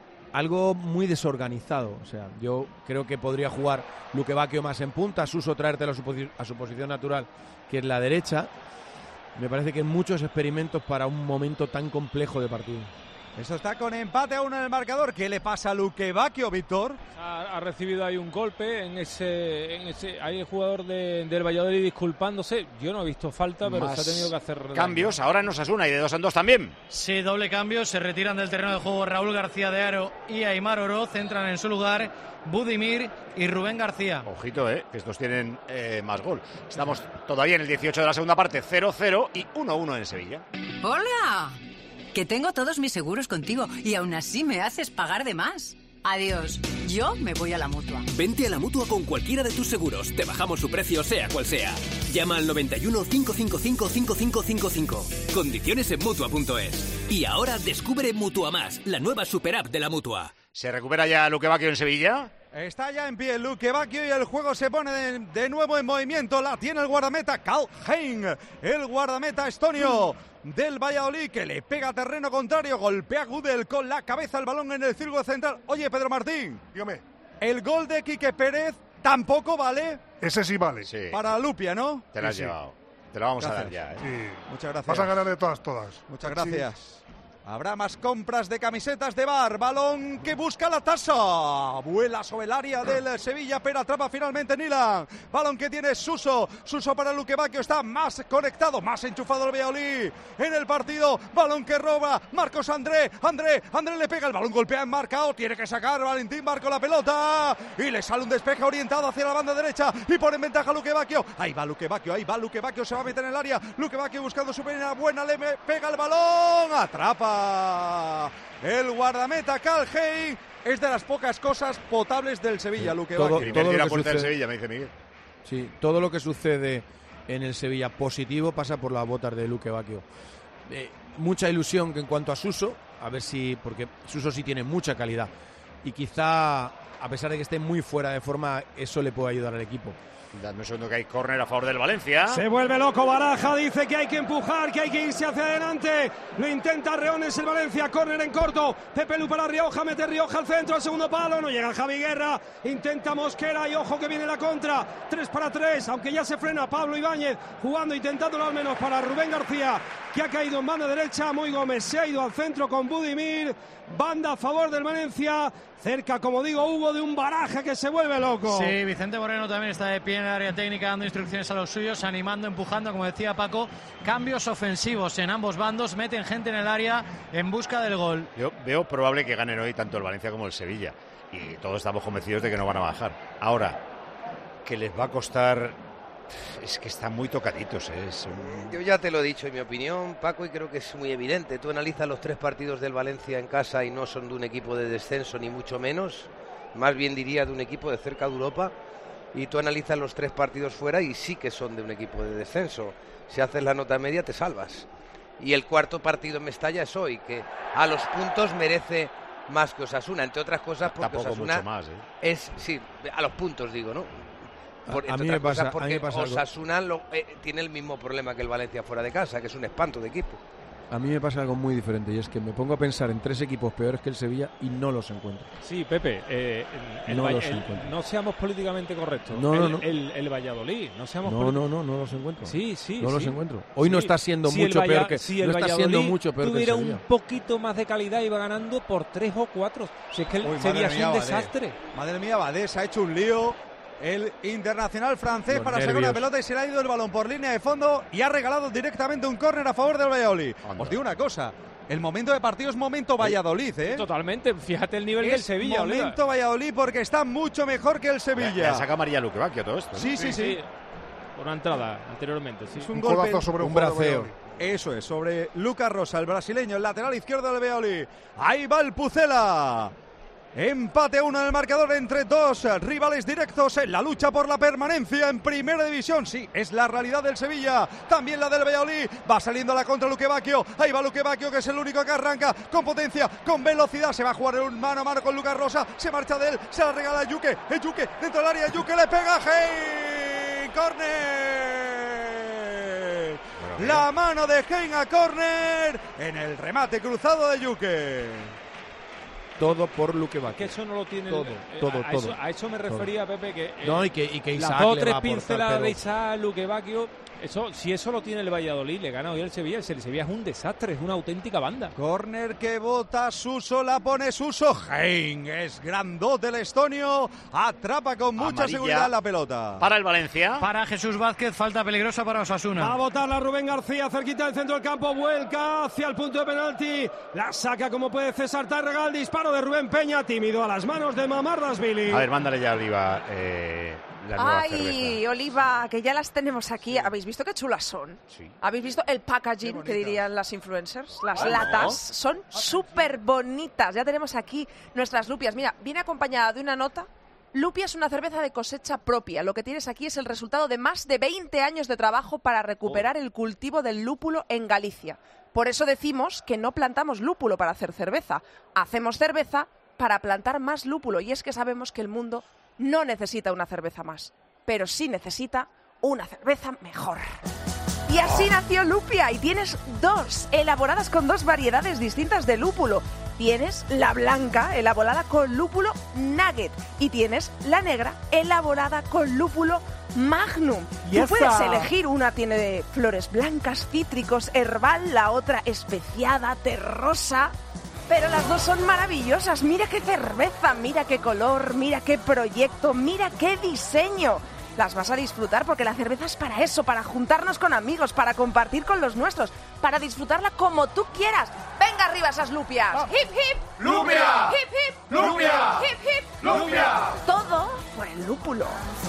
algo muy desorganizado. O sea, yo creo que podría jugar Luque Bacchio más en punta, Suso traértelo a su, posi- a su posición natural, que es la derecha. Me parece que muchos experimentos para un momento tan complejo de partido. Eso está con empate a uno en el marcador. ¿Qué le pasa a Luque Bacchio, Víctor? Ha, ha recibido ahí un golpe en ese, en ese ahí el jugador de, del Valladolid disculpándose. Yo no he visto falta, pero Más se ha tenido que hacer Cambios ahora en Osasuna y de dos en dos también. Sí, doble cambio. Se retiran del terreno de juego Raúl García de Aro y Aimar Oroz. Entran en su lugar Budimir y Rubén García. Ojito, eh, que estos tienen eh, más gol. Estamos todavía en el dieciocho de la segunda parte, cero cero y uno uno en Sevilla. ¡Hola! Que tengo todos mis seguros contigo y aún así me haces pagar de más. Adiós, yo me voy a la Mutua. Vente a la Mutua con cualquiera de tus seguros. Te bajamos su precio, sea cual sea. Llama al noventa y uno, cinco cinco cinco, cinco cinco cinco cinco. Condiciones en Mutua punto es. Y ahora descubre Mutua Más, la nueva super app de la Mutua. ¿Se recupera ya Luque Bacchio en Sevilla? Está ya en pie Luque Bacchio y el juego se pone de, de nuevo en movimiento. La tiene el guardameta Karl Hein, el guardameta estonio. del Valladolid, que le pega a terreno contrario, golpea Gudel con la cabeza el balón en el círculo central. Oye, Pedro Martín, dígame. El gol de Quique Pérez tampoco vale. Ese sí vale. Sí. Para Lupia, ¿no? Te lo has Sí, sí. llevado. Te lo vamos Gracias. a dar ya, ¿eh? Sí. Muchas gracias. Vas a ganar de todas, todas. Muchas gracias. Habrá más compras de camisetas de bar. Balón que busca la tasa. Vuela sobre el área del Sevilla, pero atrapa finalmente Nilan. Balón que tiene Suso. Suso para Luque Bacchio. Está más conectado, más enchufado el Valladolid en el partido. Balón que roba Marcos André. André, André le pega el balón, golpea en marcado. Tiene que sacar Valentín Barco la pelota. Y le sale un despeje orientado hacia la banda derecha. Y pone en ventaja Luque Bacchio. Ahí va Luque Bacchio, ahí va Luque Bacchio. Se va a meter en el área. Luque Bacchio buscando su primera buena. Le pega el balón. Atrapa. El guardameta Calhey. Es de las pocas cosas potables del Sevilla, Luque todo, Bacchio. todo lo la que puerta del sucede, Sevilla, me dice Miguel. Sí, todo lo que sucede en el Sevilla positivo pasa por las botas de Luque Bacchio. Eh, mucha ilusión que en cuanto a Suso, a ver si, porque Suso sí tiene mucha calidad y quizá, a pesar de que esté muy fuera de forma, eso le puede ayudar al equipo. Dame un segundo que hay córner a favor del Valencia. Se vuelve loco Baraja, dice que hay que empujar, que hay que irse hacia adelante. Lo intenta Reones el Valencia, córner en corto. Pepe Lu para Rioja, mete Rioja al centro, al segundo palo. No llega Javi Guerra, intenta Mosquera y ojo que viene la contra. Tres para tres, aunque ya se frena Pablo Ibáñez jugando, intentándolo al menos para Rubén García, que ha caído en banda derecha. Muy Gómez se ha ido al centro con Budimir. Banda a favor del Valencia. Cerca, como digo, Hugo, de un Baraja que se vuelve loco. Sí, Vicente Moreno también está de pie en el área técnica dando instrucciones a los suyos, animando, empujando, como decía Paco. Cambios ofensivos en ambos bandos, meten gente en el área en busca del gol. Yo veo probable que ganen hoy tanto el Valencia como el Sevilla. Y todos estamos convencidos de que no van a bajar. Ahora, que les va a costar... Es que están muy tocaditos, ¿eh? Un... Yo ya te lo he dicho en mi opinión, Paco, y creo que es muy evidente. Tú analizas los tres partidos del Valencia en casa y no son de un equipo de descenso, ni mucho menos. Más bien diría de un equipo de cerca de Europa. Y tú analizas los tres partidos fuera y sí que son de un equipo de descenso. Si haces la nota media te salvas. Y el cuarto partido en Mestalla es hoy, que a los puntos merece más que Osasuna, entre otras cosas porque Tampoco Osasuna mucho más, ¿eh? es, sí, a los puntos digo, ¿no? Por, A- a mí me pasa- a mí porque me pasa algo. Osasuna lo, eh, tiene el mismo problema que el Valencia fuera de casa, que es un espanto de equipo. A mí me pasa algo muy diferente y es que me pongo a pensar en tres equipos peores que el Sevilla y no los encuentro. Sí, Pepe, eh, el, No Valle- los el- encuentro. no seamos políticamente correctos. No, no, el, no. El, el Valladolid, no seamos No, poli- no, no, no los encuentro. Sí, sí, No los sí. encuentro. Hoy no Sí. está siendo Si el mucho Valla- peor que si el no está siendo Valladolid mucho peor que el tuviera Sevilla. un poquito más de calidad, iba ganando por tres o cuatro. Si es que el Uy, Sevilla madre es mía, un Badé. desastre. Madre mía, Badés ha hecho un lío. El internacional francés Los para sacar nervios. una pelota y se le ha ido el balón por línea de fondo y ha regalado directamente un córner a favor del Valladolid. Anda. Os digo una cosa, el momento de partido es momento Valladolid, ¿eh? Totalmente. Fíjate el nivel del Es Sevilla, Oliva. momento Valladolid porque está mucho mejor que el Le, Sevilla. le ha sacado María Luque Bacchio todo esto, ¿no? Sí, sí, sí. Por una entrada anteriormente, sí. Es un, Un golpe, codazo sobre un un jugador de braceo. Valladolid. Eso es, sobre Lucas Rosa, el brasileño, el lateral izquierdo del Valladolid. Ahí va el Pucela. Empate a uno en el marcador entre dos rivales directos en la lucha por la permanencia en Primera División. Sí, es la realidad del Sevilla, también la del Valladolid. Va saliendo a la contra Luque Bacchio. Ahí va Luque Bacchio, que es el único que arranca con potencia, con velocidad. Se va a jugar en un mano a mano con Lucas Rosa. Se marcha de él, se la regala a Yuque. El Yuque dentro del área, Yuque le pega a Hein. Corner. Bueno, La mano de Hein a córner en el remate cruzado de Yuque. Todo por Luque Que Bacchio. eso no lo tiene. Todo, el- eh, todo, a, todo. Eso, a eso me refería, Pepe, que. eh, No, y que, y que las Isaac dos o le tres va a aportar, pinceladas pero- de Isaac, Luque Bacchio. Eso, si eso lo tiene el Valladolid, le gana hoy el Sevilla. El Sevilla es un desastre, es una auténtica banda. Corner que bota Suso, la pone Suso. Hein es grandote el estonio. Atrapa con mucha Amarilla seguridad la pelota. Para el Valencia. Para Jesús Vázquez, falta peligrosa para Osasuna. Va a botarla Rubén García, cerquita del centro del campo, vuelca hacia el punto de penalti, la saca como puede César Tárrega, el disparo de Rubén Peña, tímido a las manos de Mamardashvili. A ver, mándale ya, Oliva, eh, la nueva Ay, cerveza. Oliva, que ya las tenemos aquí. ¿Habéis visto qué chulas son? Sí. ¿Habéis visto el packaging que dirían las influencers? Las Ah, latas ¿no? son súper bonitas. Ya tenemos aquí nuestras lupias. Mira, viene acompañada de una nota. Lupia es una cerveza de cosecha propia. Lo que tienes aquí es el resultado de más de veinte años de trabajo para recuperar el cultivo del lúpulo en Galicia. Por eso decimos que no plantamos lúpulo para hacer cerveza. Hacemos cerveza para plantar más lúpulo. Y es que sabemos que el mundo no necesita una cerveza más, pero sí necesita una cerveza mejor. Y así nació Lupia, y tienes dos, elaboradas con dos variedades distintas de lúpulo. Tienes la blanca, elaborada con lúpulo Nugget, y tienes la negra, elaborada con lúpulo Magnum. Y Tú esta- puedes elegir, una tiene de flores blancas, cítricos, herbal, la otra especiada, terrosa. Pero las dos son maravillosas. Mira qué cerveza, mira qué color, mira qué proyecto, mira qué diseño. Las vas a disfrutar porque la cerveza es para eso, para juntarnos con amigos, para compartir con los nuestros, para disfrutarla como tú quieras. ¡Venga arriba esas lupias! ¡Hip, hip! ¡Lupia! ¡Hip, hip! ¡Lupia! ¡Hip, hip! ¡Lupia! Todo por el lúpulo.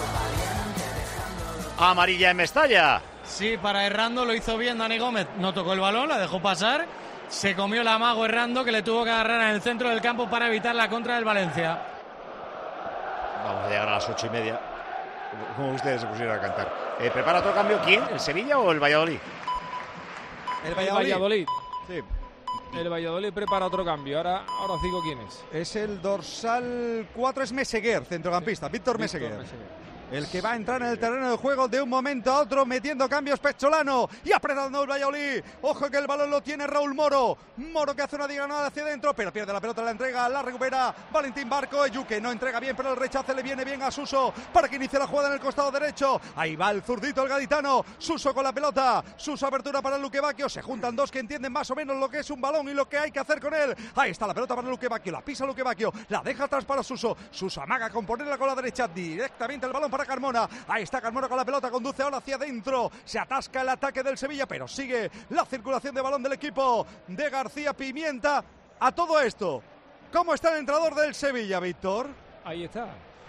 Amarilla en Mestalla. Sí, para Errando lo hizo bien Dani Gómez. No tocó el balón, la dejó pasar. Se comió el amago Errando, que le tuvo que agarrar en el centro del campo para evitar la contra del Valencia. Vamos a llegar a las ocho y media. Como ustedes se pusieron a cantar. Eh, ¿Prepara otro cambio quién? ¿El Sevilla o el Valladolid? El El Valladolid. Sí. El Valladolid prepara otro cambio. Ahora, ahora os digo quién es. Es el dorsal cuatro, es Meseguer, centrocampista, Víctor Víctor Meseguer. Meseguer. El que va a entrar en el terreno de juego de un momento a otro, metiendo cambios Pecholano y apretando el Valladolid. Ojo que el balón lo tiene Raúl Moro. Moro que hace una diagonal hacia adentro, pero pierde la pelota, la entrega, la recupera Valentín Barco. Eyuque no entrega bien, pero el rechace le viene bien a Suso para que inicie la jugada en el costado derecho. Ahí va el zurdito, el gaditano. Suso con la pelota. Suso apertura para Luque Bacchio. Se juntan dos que entienden más o menos lo que es un balón y lo que hay que hacer con él. Ahí está la pelota para Luque Bacchio. La pisa Luque Bacchio. La deja atrás para Suso. Suso amaga con ponerla con la derecha. Directamente el balón para Carmona. Ahí está Carmona con la pelota, conduce ahora hacia adentro, se atasca el ataque del Sevilla, pero sigue la circulación de balón del equipo de García Pimienta. A todo esto, ¿cómo está el entrenador del Sevilla, Víctor? Ahí está.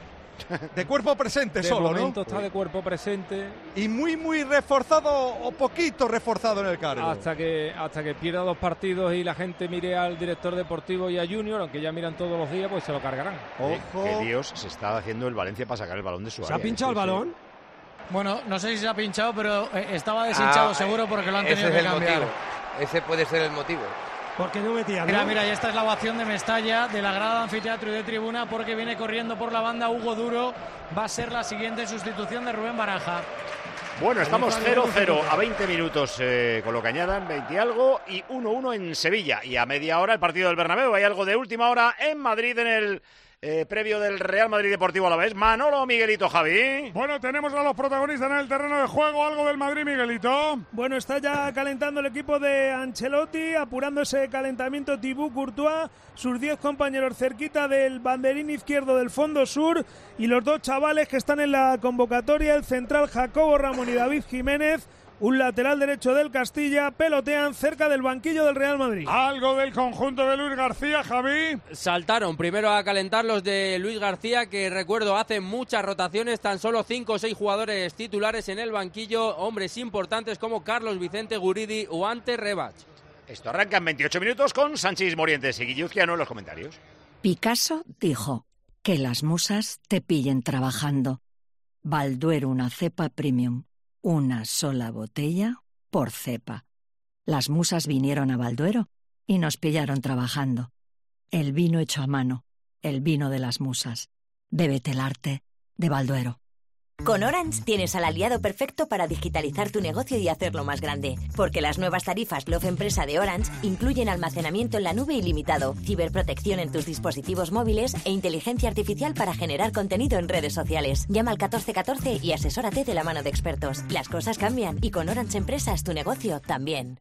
De cuerpo presente De solo, momento ¿no? está de cuerpo presente. Y muy, muy reforzado o poquito reforzado en el cargo. Hasta que, hasta que pierda dos partidos y la gente mire al director deportivo y a Junior, aunque ya miran todos los días, pues se lo cargarán. Ojo. Que Dios se está haciendo el Valencia para sacar el balón de su área. ¿Se ha pinchado el balón? Bueno, no sé si se ha pinchado, pero eh, estaba deshinchado Ah, seguro porque lo han ese tenido es que el cambiar. motivo. Ese puede ser el motivo. Porque no metía, Mira, ¿no? mira, y esta es la ovación de Mestalla, de la grada de anfiteatro y de tribuna, porque viene corriendo por la banda Hugo Duro. Va a ser la siguiente sustitución de Rubén Baraja. Bueno, estamos cero cero a veinte minutos eh, con lo que añadan, veinte y algo, y uno uno en Sevilla. Y a media hora el partido del Bernabéu. Hay algo de última hora en Madrid en el eh, previo del Real Madrid Deportivo Alavés. Manolo, Miguelito, Javi. Bueno, tenemos a los protagonistas en el terreno de juego. Algo del Madrid, Miguelito. Bueno, está ya calentando el equipo de Ancelotti, apurando ese calentamiento Thibaut Courtois, sus diez compañeros cerquita del banderín izquierdo del fondo sur y los dos chavales que están en la convocatoria, el central Jacobo Ramón y David Jiménez, un lateral derecho del Castilla, pelotean cerca del banquillo del Real Madrid. Algo del conjunto de Luis García, Javi. Saltaron primero a calentar los de Luis García, que recuerdo hacen muchas rotaciones, tan solo cinco o seis jugadores titulares en el banquillo, hombres importantes como Carlos Vicente Guridi o Ante Rebach. Esto arranca en veintiocho minutos con Sánchez Morientes y Guilluzquiano en los comentarios. Picasso dijo: que las musas te pillen trabajando. Balduero, una cepa premium. Una sola botella por cepa. Las musas vinieron a Balduero y nos pillaron trabajando. El vino hecho a mano, el vino de las musas. Bébete el arte de Balduero. Con Orange tienes al aliado perfecto para digitalizar tu negocio y hacerlo más grande. Porque las nuevas tarifas Love Empresa de Orange incluyen almacenamiento en la nube ilimitado, ciberprotección en tus dispositivos móviles e inteligencia artificial para generar contenido en redes sociales. Llama al catorce catorce y asesórate de la mano de expertos. Las cosas cambian y con Orange Empresas tu negocio también.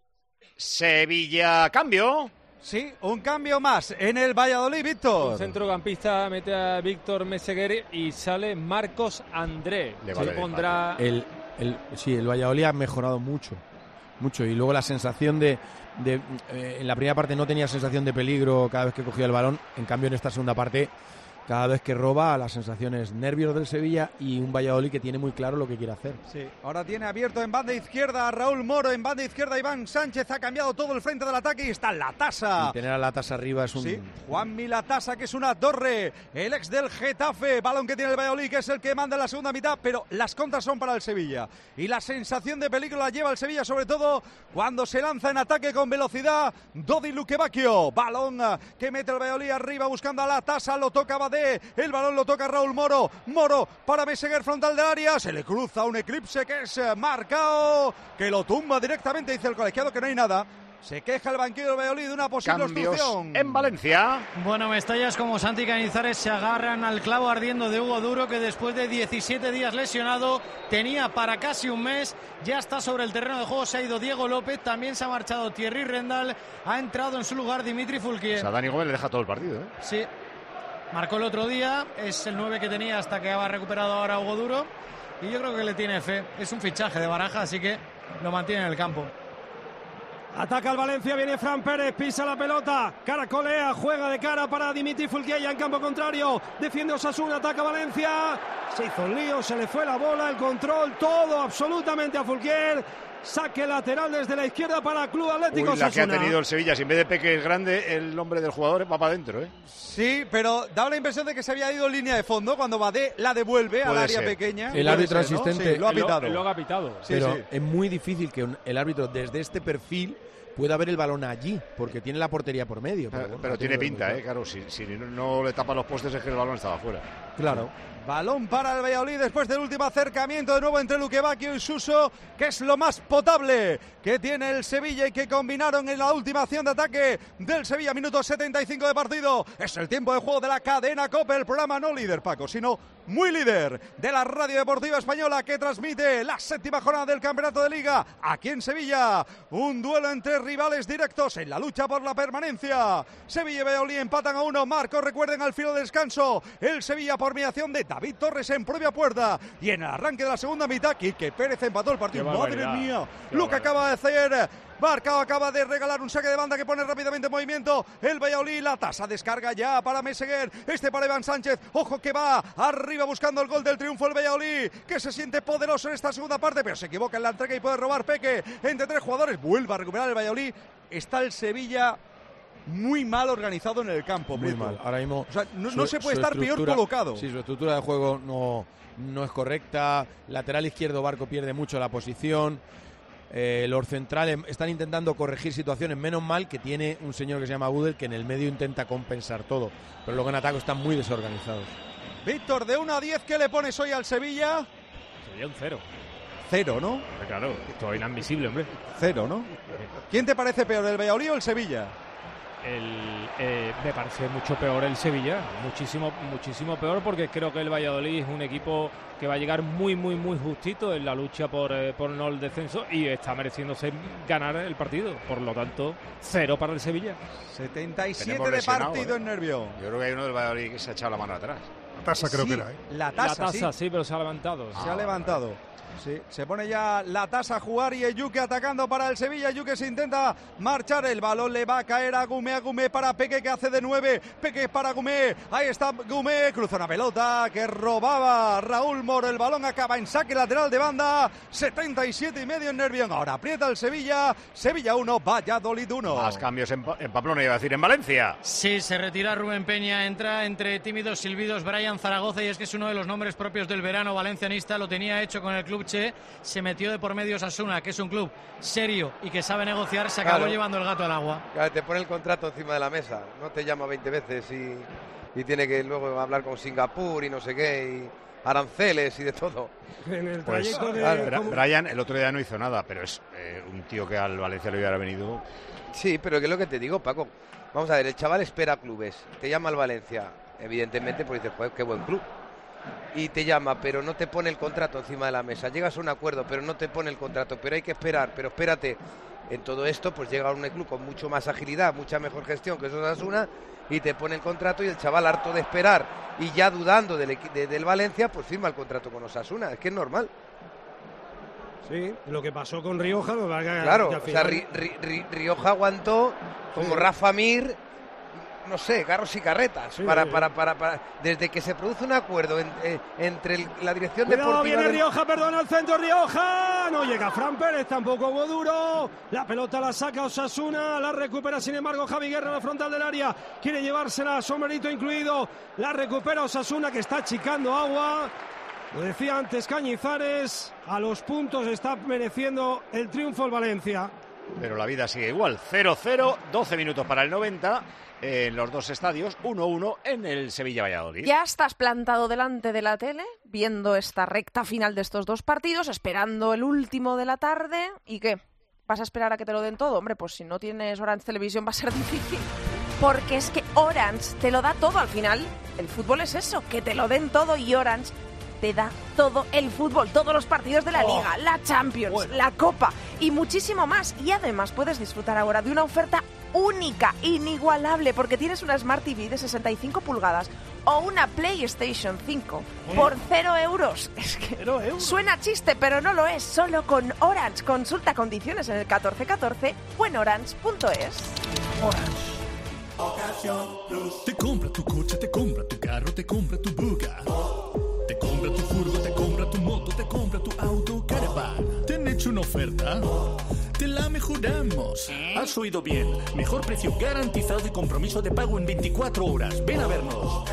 Sevilla, cambio. Sí, un cambio más en el Valladolid, Víctor. Un centrocampista mete a Víctor Meseguer y sale Marcos André. Le Se vale pondrá... El, el, sí, el Valladolid ha mejorado mucho, mucho. Y luego la sensación de... de eh, en la primera parte no tenía sensación de peligro cada vez que cogía el balón. En cambio, en esta segunda parte, cada vez que roba, la sensación es nervios del Sevilla y un Valladolid que tiene muy claro lo que quiere hacer. Sí, ahora tiene abierto en banda izquierda a Raúl Moro, en banda izquierda Iván Sánchez, ha cambiado todo el frente del ataque y está Latasa. Y tener a Latasa arriba es un... Sí, Juanmi Latasa, que es una torre, el ex del Getafe, balón que tiene el Valladolid, que es el que manda en la segunda mitad, pero las contras son para el Sevilla. Y la sensación de peligro la lleva el Sevilla, sobre todo cuando se lanza en ataque con velocidad Dodi Luque Bacchio. Balón que mete el Valladolid arriba buscando a Latasa, lo toca Badé. Badé, el balón lo toca Raúl Moro, Moro para Meseguer, frontal del área, se le cruza un Eclipse que es marcado, que lo tumba directamente, dice el colegiado que no hay nada. Se queja el banquillo del Valladolid de una posible Cambios obstrucción. en Valencia. Bueno, Mestallas como Santi Cañizares se agarran al clavo ardiendo de Hugo Duro, que después de diecisiete días lesionado tenía para casi un mes. Ya está sobre el terreno de juego, se ha ido Diego López, también se ha marchado Thierry Rendal, ha entrado en su lugar Dimitri Fulquier. O sea, Dani Gómez le deja todo el partido, ¿eh? Sí, marcó el otro día, es el nueve que tenía hasta que ha recuperado ahora Hugo Duro. Y yo creo que le tiene fe, es un fichaje de Baraja, así que lo mantiene en el campo. Ataca el Valencia, viene Fran Pérez, pisa la pelota, caracolea, juega de cara para Dimitri Fulquier, ya en campo contrario, defiende Osasuna, ataca Valencia, se hizo un lío, se le fue la bola, el control, todo absolutamente a Fulquier, saque lateral desde la izquierda para Club Atlético Uy, la Osasuna. que ha tenido el Sevilla, si en vez de Peque es grande, el nombre del jugador va para adentro, ¿eh? Sí, pero daba la impresión de que se había ido en línea de fondo cuando Badé la devuelve al área pequeña. El árbitro asistente ¿no? Sí, lo ha pitado. Lo, lo ha pitado. Sí, pero sí. es muy difícil que un, el árbitro desde este perfil pueda ver el balón allí, porque tiene la portería por medio. Pero, Pero, bueno, pero no tiene muy pinta, claro. ¿eh? Claro, si, si no, no le tapa los postes es que el balón estaba fuera. Claro. Balón para el Valladolid después del último acercamiento de nuevo entre Luque Bacchio y Suso, que es lo más potable que tiene el Sevilla y que combinaron en la última acción de ataque del Sevilla, minuto setenta y cinco de partido. Es el tiempo de juego de la cadena COPE, el programa no líder, Paco, sino muy líder de la Radio Deportiva Española, que transmite la séptima jornada del Campeonato de Liga aquí en Sevilla. Un duelo entre rivales directos en la lucha por la permanencia. Sevilla y Valladolid empatan a uno. Marcos, recuerden, al filo de descanso. El Sevilla por mediación de David Torres en propia puerta. Y en el arranque de la segunda mitad, Quique Pérez empató el partido. Madre mía, lo que acaba de hacer. Marcao acaba de regalar un saque de banda que pone rápidamente en movimiento el Valladolid. La tasa descarga ya para Meseguer. Este para Iván Sánchez. Ojo que va arriba buscando el gol del triunfo el Valladolid, que se siente poderoso en esta segunda parte, pero se equivoca en la entrega y puede robar Peque entre tres jugadores. Vuelve a recuperar el Valladolid. Está el Sevilla muy mal organizado en el campo. Muy mal. Ahora mismo o sea, no, su, no se puede estar peor colocado. Sí, su estructura de juego no, no es correcta. Lateral izquierdo, Barco pierde mucho la posición. Eh, los centrales están intentando corregir situaciones, menos mal que tiene un señor que se llama Budel, que en el medio intenta compensar todo, pero luego en ataque están muy desorganizados. Víctor, de uno a diez, ¿qué le pones hoy al Sevilla? Sería un cero. Cero, ¿no? Claro, esto es inadmisible, hombre. Cero, ¿no? ¿Quién te parece peor, el Valladolid o el Sevilla? El, eh, me parece mucho peor el Sevilla, muchísimo, muchísimo peor, porque creo que el Valladolid es un equipo que va a llegar muy, muy, muy justito en la lucha por, eh, por no el descenso y está mereciéndose ganar el partido. Por lo tanto, cero para el Sevilla. setenta y siete de partido ¿eh? en nervio. Yo creo que hay uno del Valladolid que se ha echado la mano atrás. La tasa creo Sí, que era, ¿eh? La tasa, la tasa sí. sí, pero se ha levantado. Se ha levantado. Sí, se pone ya la tasa a jugar y Yuque atacando para el Sevilla. Yuque se intenta marchar, el balón le va a caer a Gumé, a Gumé para Peque, que hace de nueve. Peque para Gumé, ahí está Gumé, cruza una pelota que robaba Raúl Moro. El balón acaba en saque lateral de banda. setenta y siete y medio en Nervión. Ahora aprieta el Sevilla. Sevilla uno, Valladolid uno. Más cambios en, en Pamplona, iba a decir, en Valencia. Sí, se retira Rubén Peña, entra entre tímidos silbidos Brian Zaragoza, y es que es uno de los nombres propios del verano valencianista. Lo tenía hecho con el club Che, se metió de por medio Osasuna, que es un club serio y que sabe negociar, se acabó Claro. llevando el gato al agua. Claro, te pone el contrato encima de la mesa, no te llama veinte veces y, y tiene que luego hablar con Singapur y no sé qué, y aranceles y de todo. En el Pues, trayecto de... Bra- ¿cómo? Brian el otro día no hizo nada, pero es eh, un tío que al Valencia le hubiera venido. Sí, pero que es lo que te digo, Paco. Vamos a ver, el chaval espera clubes, te llama al Valencia, evidentemente, pues dices, joder, qué buen club. Y te llama, pero no te pone el contrato encima de la mesa. Llegas a un acuerdo, pero no te pone el contrato, pero hay que esperar, pero espérate. En todo esto, pues llega un club con mucho más agilidad, mucha mejor gestión que Osasuna, y te pone el contrato, y el chaval, harto de esperar y ya dudando del, equi- de- del Valencia, pues firma el contrato con Osasuna. Es que es normal. Sí, lo que pasó con Rioja. Lo va a, Claro, que al o sea, final- Ri- Ri- Ri- Rioja aguantó como Sí. Rafa Mir, no sé, carros y carretas, Sí, para, sí. para, para, para, desde que se produce un acuerdo en- eh, entre el- la dirección Cuidado, deportiva viene del- Rioja, perdona, al centro Rioja. No llega Fran Pérez, tampoco Hugo Duro. La pelota la saca Osasuna, la recupera sin embargo Javi Guerra en la frontal del área. Quiere llevársela, sombrerito incluido. La recupera Osasuna, que está achicando agua. Lo decía antes Cañizares, a los puntos está mereciendo el triunfo el Valencia. pero la vida sigue igual. cero cero, doce minutos para el noventa en los dos estadios, uno uno en el Sevilla-Valladolid. Ya estás plantado delante de la tele, viendo esta recta final de estos dos partidos, esperando el último de la tarde. ¿Y qué? ¿Vas a esperar a que te lo den todo? Hombre, pues si no tienes Orange Televisión va a ser difícil. Porque es que Orange te lo da todo al final. El fútbol es eso, que te lo den todo, y Orange te da todo el fútbol, todos los partidos de la Oh, Liga, la Champions, bueno. la Copa y muchísimo más. Y además puedes disfrutar ahora de una oferta única, inigualable, porque tienes una Smart T V de sesenta y cinco pulgadas o una PlayStation cinco ¿Eh? por cero euros. Es que suena chiste, pero no lo es. Solo con Orange. Consulta condiciones en el catorce catorce o en orange punto es. Te compra tu coche, te compra tu carro, te compra tu buga. Te compra tu furgo, te compra tu moto, te compra tu auto, caravan. ¿Te han hecho una oferta? Te la mejoramos. Has oído bien. Mejor precio garantizado y compromiso de pago en veinticuatro horas. Ven a vernos.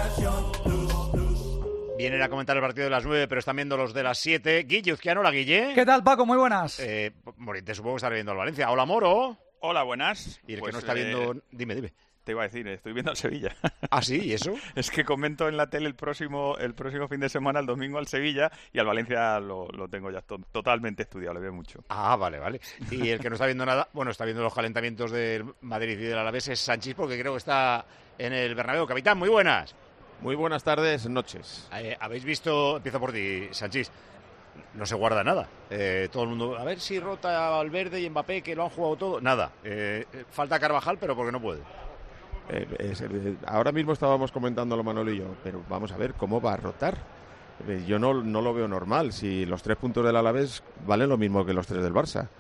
Vienen a comentar el partido de las nueve, pero están viendo los de las siete. Guille Uzquiano, hola Guille. ¿Qué tal, Paco? Muy buenas. Eh, Morente supongo que estará viendo el Valencia. Hola Moro. Hola, buenas. Y el Pues, que no está eh, viendo... Dime, dime. Te iba a decir, estoy viendo al Sevilla. ¿Ah, sí? ¿Y eso? Es que comento en la tele el próximo el próximo fin de semana, el domingo, al Sevilla, y al Valencia lo, lo tengo ya to- totalmente estudiado, le veo mucho. Ah, vale, vale. Y el que no está viendo nada, bueno, está viendo los calentamientos del Madrid y del Alavés es Sánchez, porque creo que está en el Bernabéu. Capitán, muy buenas. Muy buenas tardes, noches. Eh, ¿Habéis visto? Empiezo por ti, Sánchez. No se guarda nada. Eh, todo el mundo, a ver si rota Valverde y Mbappé, que lo han jugado todo. Nada. Eh, falta Carvajal, pero porque no puede. Eh, es- eh, ahora mismo estábamos comentándolo Manolo y yo, pero vamos a ver cómo va a rotar. Eh, yo no, no lo veo normal. Si los tres puntos del Alavés valen lo mismo que los tres del Barça.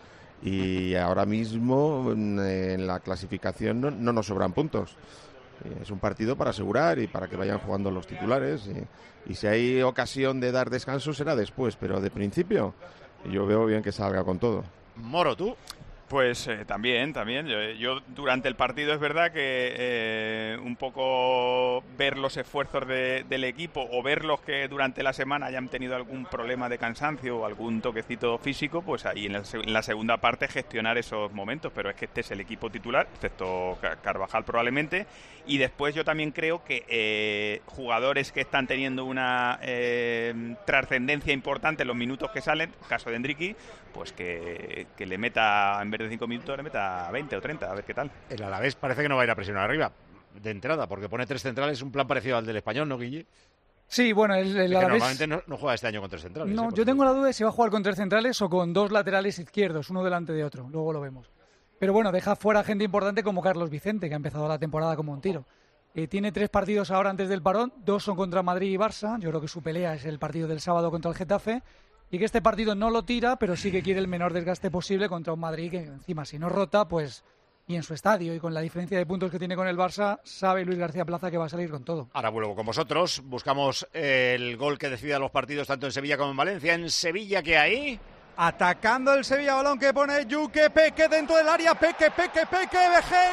Y ahora mismo en, en la clasificación no, no nos sobran puntos. Eh, Es un partido para asegurar y para que vayan jugando los titulares. Y, y si hay ocasión de dar descanso será después, pero de principio yo veo bien que salga con todo. Moro, ¿tú? Pues eh, también, también. Yo, yo durante el partido es verdad que eh, un poco ver los esfuerzos de- del equipo o ver los que durante la semana hayan tenido algún problema de cansancio o algún toquecito físico, pues ahí en, el se- en la segunda parte gestionar esos momentos. Pero es que este es el equipo titular, excepto Ca- Carvajal probablemente. Y después yo también creo que eh, jugadores que están teniendo una eh, trascendencia importante en los minutos que salen, caso de Endricky, pues que, que le meta, en vez de cinco minutos, le meta veinte o treinta, a ver qué tal. El Alavés parece que no va a ir a presionar arriba, de entrada, porque pone tres centrales, un plan parecido al del Español, ¿no, Guille? Sí, bueno, el, el Es que Alavés- normalmente no, no juega este año con tres centrales. No, ¿eh? yo tengo la duda de si va a jugar con tres centrales o con dos laterales izquierdos, uno delante de otro. Luego lo vemos. Pero bueno, deja fuera gente importante como Carlos Vicente, que ha empezado la temporada como un tiro. Eh, tiene tres partidos ahora antes del parón, dos son contra Madrid y Barça. Yo creo que su pelea es el partido del sábado contra el Getafe. Y que este partido no lo tira, pero sí que quiere el menor desgaste posible contra un Madrid que encima, si no rota, pues... Y en su estadio y con la diferencia de puntos que tiene con el Barça, sabe Luis García Plaza que va a salir con todo. Ahora vuelvo con vosotros. Buscamos el gol que decida los partidos tanto en Sevilla como en Valencia. En Sevilla, ¿qué hay? Atacando el Sevilla, balón que pone Yuque, Peque dentro del área, Peque, Peque, Peque, Vejey.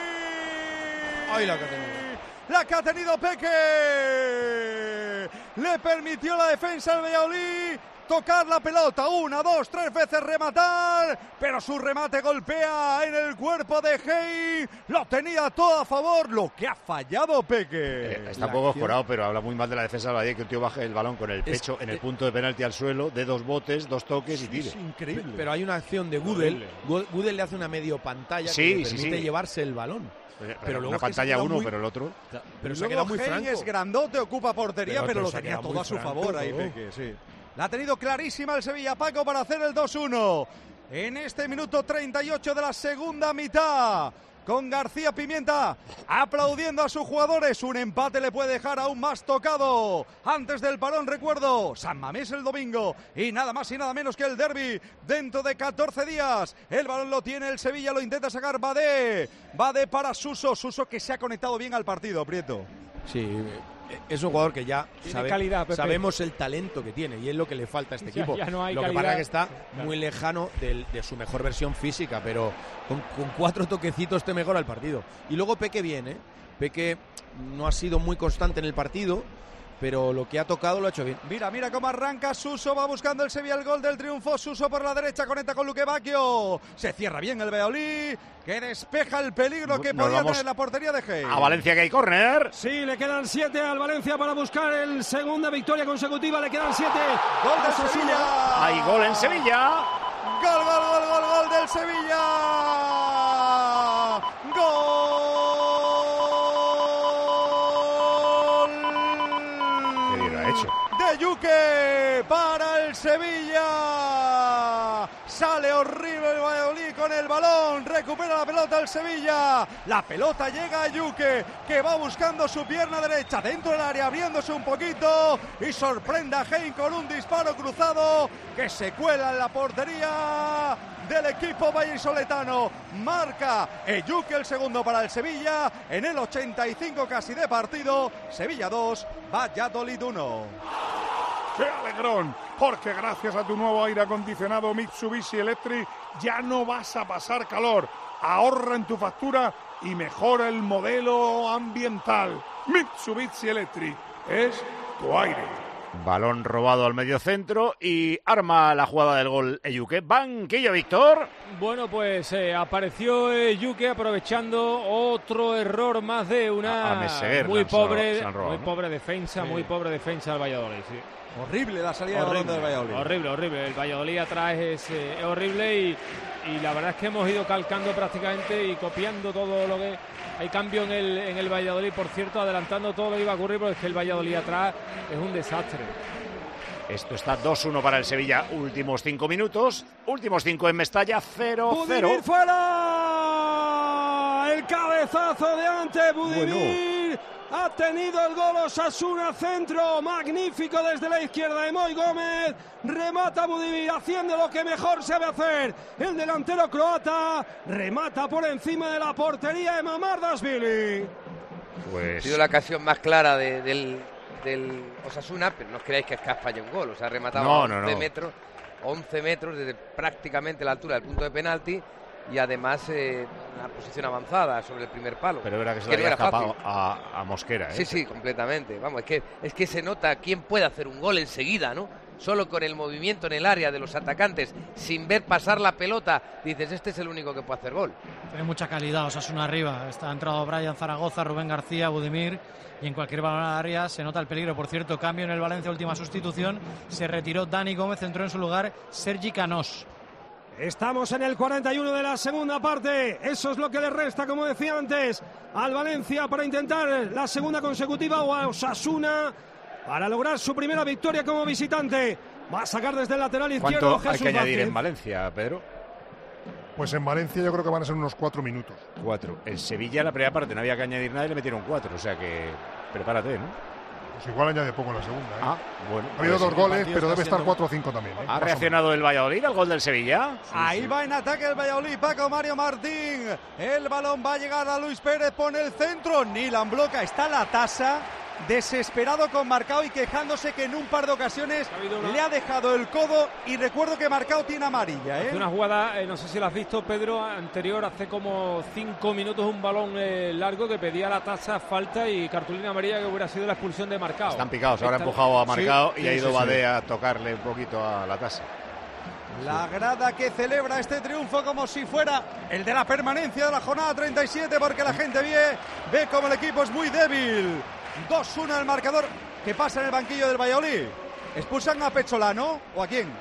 Ay, la que ha tenido. La que ha tenido Peque. Le permitió la defensa al Valladolid tocar la pelota, una, dos, tres veces rematar, pero su remate golpea en el cuerpo de Hey, lo tenía todo a favor, lo que ha fallado Peque. Eh, está un poco escorado, pero habla muy mal de la defensa del Valle, que un tío baje el balón con el Es- pecho en el punto de penalti al suelo, de dos botes, dos toques y tire. Increíble. Pero hay una acción de Gudel. Gu- Gudel le hace una medio pantalla Sí, que le sí, permite sí. llevarse el balón. Pero, Pero luego una es que se pantalla queda uno, muy- pero el otro... Pero Y se ha luego quedado muy Hey franco. es grandote, ocupa portería, Pero- pero, pero lo se ha tenía quedado todo muy a su franco, favor ahí todo. Peque, sí. La ha tenido clarísima el Sevilla, Paco, para hacer el dos uno. En este minuto treinta y ocho de la segunda mitad. Con García Pimienta aplaudiendo a sus jugadores. Un empate le puede dejar aún más tocado. Antes del parón, recuerdo, San Mamés el domingo. Y nada más y nada menos que el derbi dentro de catorce días. El balón lo tiene el Sevilla, lo intenta sacar Badé. Badé para Suso. Suso que se ha conectado bien al partido, Prieto. Sí, es un jugador que ya Tiene sabe- calidad, Pepe. sabemos el talento que tiene y es lo que le falta a este Ya- equipo. ya no hay lo que calidad. pasa es que está Claro. muy lejano del- de su mejor versión física, pero con, con cuatro toquecitos te mejora el partido. Y luego Peque bien, ¿eh? Peque no ha sido muy constante en el partido, pero lo que ha tocado lo ha hecho bien. Mira, mira cómo arranca Suso, va buscando el Sevilla el gol del triunfo. Suso por la derecha, conecta con Luque Bacchio. Se cierra bien el Valladolid, que despeja el peligro que Nos podía vamos tener la portería de Gey. A Valencia, que hay córner. Sí, le quedan siete al Valencia para buscar el segunda victoria consecutiva. Le quedan siete. Gol del Sevilla. Hay gol en Sevilla. Gol, gol, gol, gol, gol del Sevilla. Gol. Qué bien lo ha hecho. De Yuque para el Sevilla. Sale horrible el Valladolid con el balón. Recupera la pelota el Sevilla. La pelota llega a Yuque, que va buscando su pierna derecha dentro del área, abriéndose un poquito. Y sorprende a Hein con un disparo cruzado que se cuela en la portería del equipo vallisoletano. Marca Eyuque el segundo para el Sevilla en el ochenta y cinco casi de partido. Sevilla dos, Valladolid uno. ¡Qué alegrón! Porque gracias a tu nuevo aire acondicionado Mitsubishi Electric ya no vas a pasar calor. Ahorra en tu factura y mejora el modelo ambiental. Mitsubishi Electric es tu aire. Balón robado al mediocentro y arma la jugada del gol Eyuque. Banquillo, Víctor. Bueno, pues eh, apareció Eyuque aprovechando otro error más de una A- a Meseguer muy se han pobre, robado, muy ¿no? pobre defensa, Sí. muy pobre defensa del Valladolid. Sí. Horrible la salida de balón del Valladolid. Horrible, horrible. El Valladolid atrás es, eh, es horrible y, y la verdad es que hemos ido calcando prácticamente y copiando todo lo que... Hay cambio en el, en el Valladolid, por cierto, adelantando todo lo que iba a ocurrir, porque es que el Valladolid atrás es un desastre. Esto está dos uno para el Sevilla. Últimos cinco minutos. Últimos cinco en Mestalla. cero cero. Budimir fuera. El cabezazo de ante Budimir. Ha tenido el gol Osasuna, centro magnífico desde la izquierda de Moy Gómez. Remata Budimir haciendo lo que mejor sabe hacer. El delantero croata remata por encima de la portería de Mamardashvili. Pues... Ha sido la ocasión más clara de, del, del Osasuna, pero no os creáis que Escas falló un gol. O sea, ha rematado No, a no, once no. metros, once metros desde prácticamente la altura del punto de penalti. Y además eh, una posición avanzada sobre el primer palo. Pero era que se que le no había era escapado fácil. a, a Mosquera, ¿eh? Sí, sí, completamente. Vamos, es que, es que se nota quién puede hacer un gol enseguida, ¿no? Solo con el movimiento en el área de los atacantes, sin ver pasar la pelota, dices, este es el único que puede hacer gol. Tiene mucha calidad Osasuna arriba. Está entrado Brian Zaragoza, Rubén García, Budimir. Y en cualquier balón al área se nota el peligro. Por cierto, cambio en el Valencia, última sustitución. Se retiró Dani Gómez, entró en su lugar Sergi Canós. Estamos en el cuarenta y uno de la segunda parte. Eso es lo que le resta, como decía antes, al Valencia para intentar la segunda consecutiva, o a Osasuna para lograr su primera victoria como visitante. Va a sacar desde el lateral izquierdo ¿Cuánto hay Jesús que añadir Vázquez. en Valencia, Pedro? Pues en Valencia yo creo que van a ser unos cuatro minutos. Cuatro. En Sevilla la primera parte no había que añadir nada y le metieron cuatro. O sea que prepárate, ¿no? Pues igual añade poco en la segunda. ¿eh? Ah, bueno. Ha habido pues dos sí. goles, pero debe estar cuatro o cinco también. ¿eh? ¿Ha Más o reaccionado el Valladolid al gol del Sevilla? Ahí va en ataque el Valladolid, Paco Mario Martín. El balón va a llegar a Luis Pérez, pone el centro. Nilan bloca, está la tasa. Desesperado con Marcao y quejándose que en un par de ocasiones una- le ha dejado el codo. Y recuerdo que Marcao tiene amarilla, ¿eh? Hace una jugada, eh, no sé si la has visto, Pedro, anterior, hace como cinco minutos, un balón eh, largo que pedía la tasa, falta y cartulina amarilla, que hubiera sido la expulsión de Marcao. Están picados. Ahora ha Está- empujado a Marcao Sí, y ha sí, ido sí, Badé sí. a tocarle un poquito a la tasa. La grada que celebra este triunfo como si fuera el de la permanencia de la jornada treinta y siete, porque la gente ve, ve como el equipo es muy débil. dos uno el marcador que pasa en el banquillo del Valladolid. ¿Expulsan a Pecholano o a quién?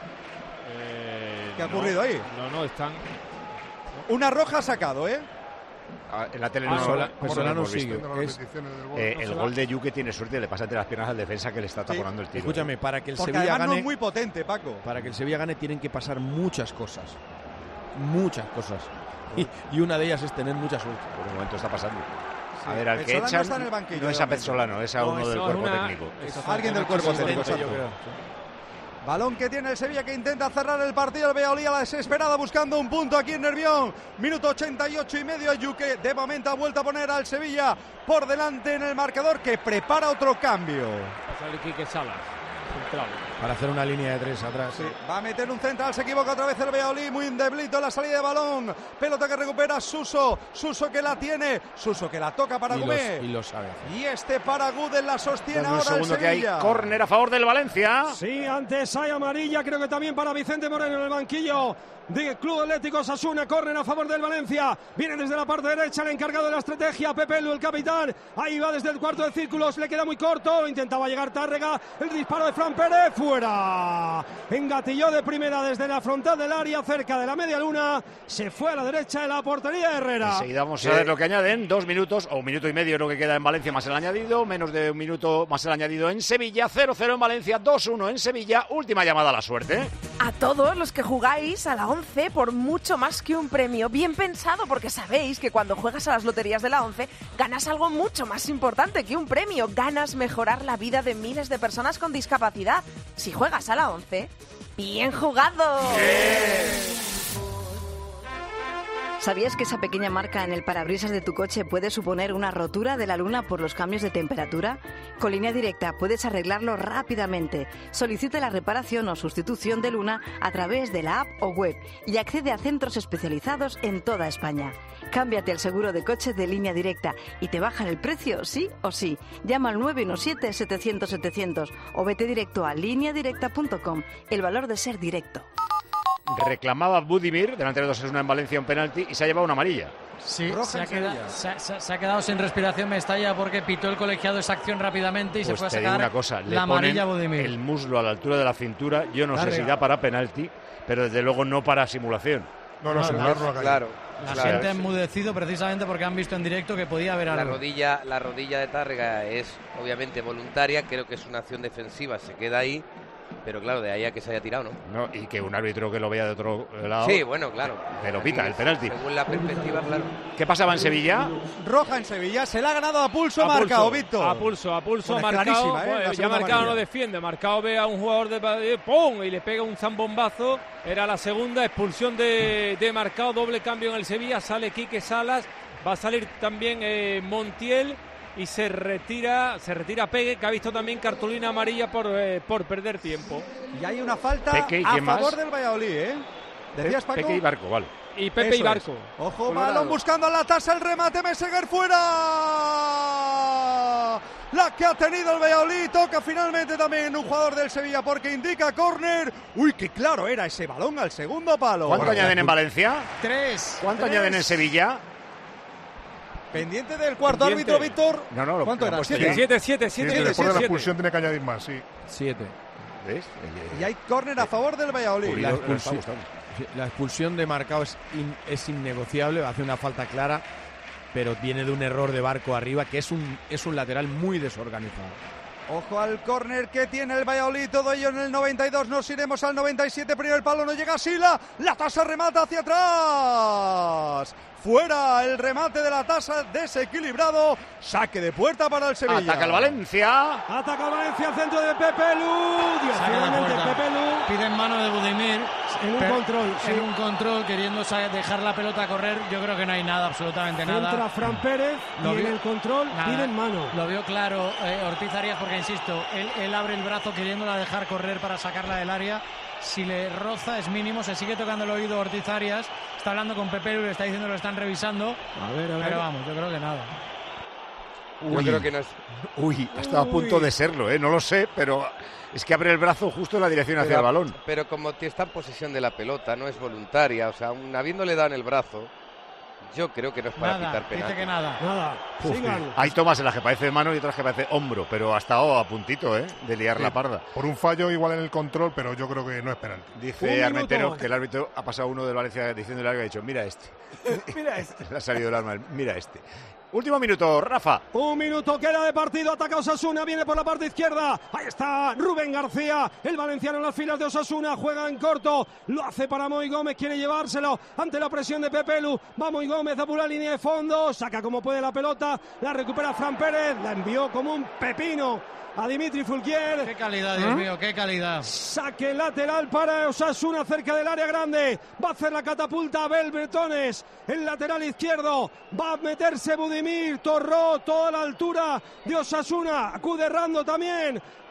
Eh, ¿Qué ha no, ocurrido ahí? No, no, están... Una roja ha sacado, ¿eh? Ah, En la tele Ah, no, Pesola- no Pesolano lo hemos sigue. visto. Es- Eh, no el se gol va. de Yuque tiene suerte, le pasa entre las piernas al defensa que le está taponando el tiro. Escúchame, para que el Porque Sevilla además no gane, es muy potente, Paco. para que el Sevilla gane tienen que pasar muchas cosas, muchas cosas, y, y una de ellas es tener mucha suerte. Por un momento está pasando. A Sí. ver, al que Pesolano echan está en el banquillo, no es a realmente. Pezzolano, es a No, uno eso del es cuerpo una- técnico. eso es Alguien del una cuerpo cosa técnico, diferente, yo exacto. creo. Balón que tiene el Sevilla, que intenta cerrar el partido. El Valladolid a la desesperada buscando un punto aquí en Nervión. Minuto ochenta y ocho y medio. Yuque de momento ha vuelto a poner al Sevilla por delante en el marcador, que prepara otro cambio. Va a salir Quique Salas, central. para hacer una línea de tres atrás. Sí, va a meter un central, se equivoca otra vez el Valladolid, muy deblito la salida de balón, pelota que recupera Suso, Suso que la tiene, Suso que la toca para Gumé. Y lo sabe. Y este para Guden la sostiene Dame un ahora el segundo que hay Sevilla. córner a favor del Valencia. Sí, antes hay amarilla, creo que también para Vicente Moreno en el banquillo del Club Atlético Osasuna. Córner a favor del Valencia, viene desde la parte derecha el encargado de la estrategia, Pepe Lu, el capitán, ahí va desde el cuarto de círculos, le queda muy corto, intentaba llegar Tárrega, el disparo de Fran Pérez, fuera, engatilló de primera desde la frontal del área, cerca de la media luna, se fue a la derecha de la portería de Herrera. Enseguida vamos a ver lo que añaden, dos minutos o un minuto y medio lo que queda en Valencia más el añadido, menos de un minuto más el añadido en Sevilla, cero cero en Valencia, dos uno en Sevilla, última llamada a la suerte. A todos los que jugáis a la once por mucho más que un premio bien pensado, porque sabéis que cuando juegas a las loterías de la once ganas algo mucho más importante que un premio, ganas mejorar la vida de miles de personas con discapacidad. Si juegas a la once, ¡bien jugado! ¿Sabías que esa pequeña marca en el parabrisas de tu coche puede suponer una rotura de la luna por los cambios de temperatura? Con Línea Directa puedes arreglarlo rápidamente. Solicite la reparación o sustitución de luna a través de la app o web y accede a centros especializados en toda España. Cámbiate el seguro de coche de Línea Directa y te bajan el precio sí o sí. Llama al nueve uno siete, setecientos, setecientos o vete directo a línea directa punto com. El valor de ser directo. Reclamaba Budimir, delantero de Osasuna en Valencia, un penalti y se ha llevado una amarilla. Sí, se ha, quedado, se, ha, se ha quedado sin respiración Mestalla porque pitó el colegiado esa acción rápidamente y Pues se fue a te digo sacar una cosa, le la amarilla a ponen Budimir. el muslo a la altura de la cintura, yo no sé Arriba. si da para penalti, pero desde luego no para simulación. No, no, No, simular no, no ha caído. Claro. La claro. gente ha enmudecido precisamente porque han visto en directo que podía haber La algo. rodilla, la rodilla de Tárrega es obviamente voluntaria, creo que es una acción defensiva, se queda ahí, pero claro, de ahí a que se haya tirado, ¿no? No, y que un árbitro que lo vea de otro lado. Sí, bueno, claro. Te lo pita, el penalti. Según la perspectiva, claro. ¿Qué pasaba en Sevilla? Roja en Sevilla, se la ha ganado a pulso, A marca pulso, Víctor. A pulso, a pulso, Bueno, es Marcao. clarísima, ¿eh? Bueno, La ya segunda Marcao no amarilla. defiende. Marcao ve a un jugador de Madrid, ¡pum! Y le pega un zambombazo. Era la segunda expulsión de, de Marcao. Doble cambio en el Sevilla. Sale Quique Salas. Va a salir también eh, Montiel. Y se retira, se retira Peque, que ha visto también cartulina amarilla por, eh, por perder tiempo. Y hay una falta Peque, ¿y a quién favor más? del Valladolid, ¿eh? ¿Decías, Paco? Peque y Barco, vale. Y Pepe Eso y Barco. es. Ojo, Colorado. balón buscando a la tasa, el remate, Meseguer fuera. La que ha tenido el Valladolid, toca finalmente también un jugador del Sevilla porque indica córner. Uy, qué claro era ese balón al segundo palo. ¿Cuánto añaden en Valencia? Tres. ¿Cuánto Tres. añaden en Sevilla? Pendiente del cuarto Pendiente. árbitro, Víctor. No, no, lo- ¿Cuánto lo era? han puesto ¿Siete? ya. Siete, siete, Sí, siete, sí, después de la siete. expulsión tiene que añadir más, sí. Siete. ¿Ves? Y hay córner a favor del Valladolid. Uy, La lo- expulsión, estamos, estamos. sí, la expulsión de Marcao es, in- es innegociable, hace una falta clara, pero viene de un error de Barco arriba, que es un, es un lateral muy desorganizado. Ojo al córner que tiene el Valladolid, todo ello en el noventa y dos, nos iremos al noventa y siete, primero el palo, no llega Sila, la tasa remata hacia atrás. Fuera el remate de la tasa, desequilibrado, saque de puerta para el Sevilla. Ataca el Valencia. Ataca el Valencia al centro de Pepe Lu. Dios, Saque de finalmente puerta. Pepe Lu. Pide en mano de Budimir. En un Pero- control, sí. En un control, queriendo sa- dejar la pelota correr. Yo creo que no hay nada, absolutamente nada. Entra Fran Pérez Lo y en vio- el control Nada. pide en mano. Lo vio claro eh, Ortiz Arias porque, insisto, él, él abre el brazo queriéndola dejar correr para sacarla del área. Si le roza es mínimo, se sigue tocando el oído Ortiz Arias. Está hablando con Pepe, le está diciendo que lo están revisando. A ver, a ver. Pero vamos, yo creo que nada. Yo creo que no es. Uy, ha estado a punto de serlo, ¿eh? No lo sé, pero es que abre el brazo justo en la dirección hacia Pero, el balón. pero como te está en posesión de la pelota, no es voluntaria, o sea, aun habiéndole dado en el brazo, yo creo que no es para Nada, pitar dice penalti. que nada. Nada. Uf, Sigan. hay tomas en las que parece mano y otras que parece hombro, pero ha estado a puntito, ¿eh? De liar la parda. Por un fallo igual en el control, pero yo creo que no es penalti. Un Dice minuto. Armentero que el árbitro ha pasado uno del Valencia diciéndole algo y ha dicho, mira este. Mira este. Le ha salido el arma, mira este. Último minuto, Rafa. Un minuto queda de partido, ataca Osasuna, viene por la parte izquierda, ahí está Rubén García, el valenciano en las filas de Osasuna, juega en corto, lo hace para Moy Gómez, quiere llevárselo ante la presión de Pepe Lu, va Moy Gómez a pura línea de fondo, saca como puede la pelota, la recupera Fran Pérez, la envió como un pepino a Dimitri Fulquier. Qué calidad, Dios ¿Ah? mío, qué calidad. Saque lateral para Osasuna cerca del área grande. Va a hacer la catapulta Abel Bretones. El lateral izquierdo. Va a meterse Budimir. Torró toda la altura de Osasuna. Acude Rando también.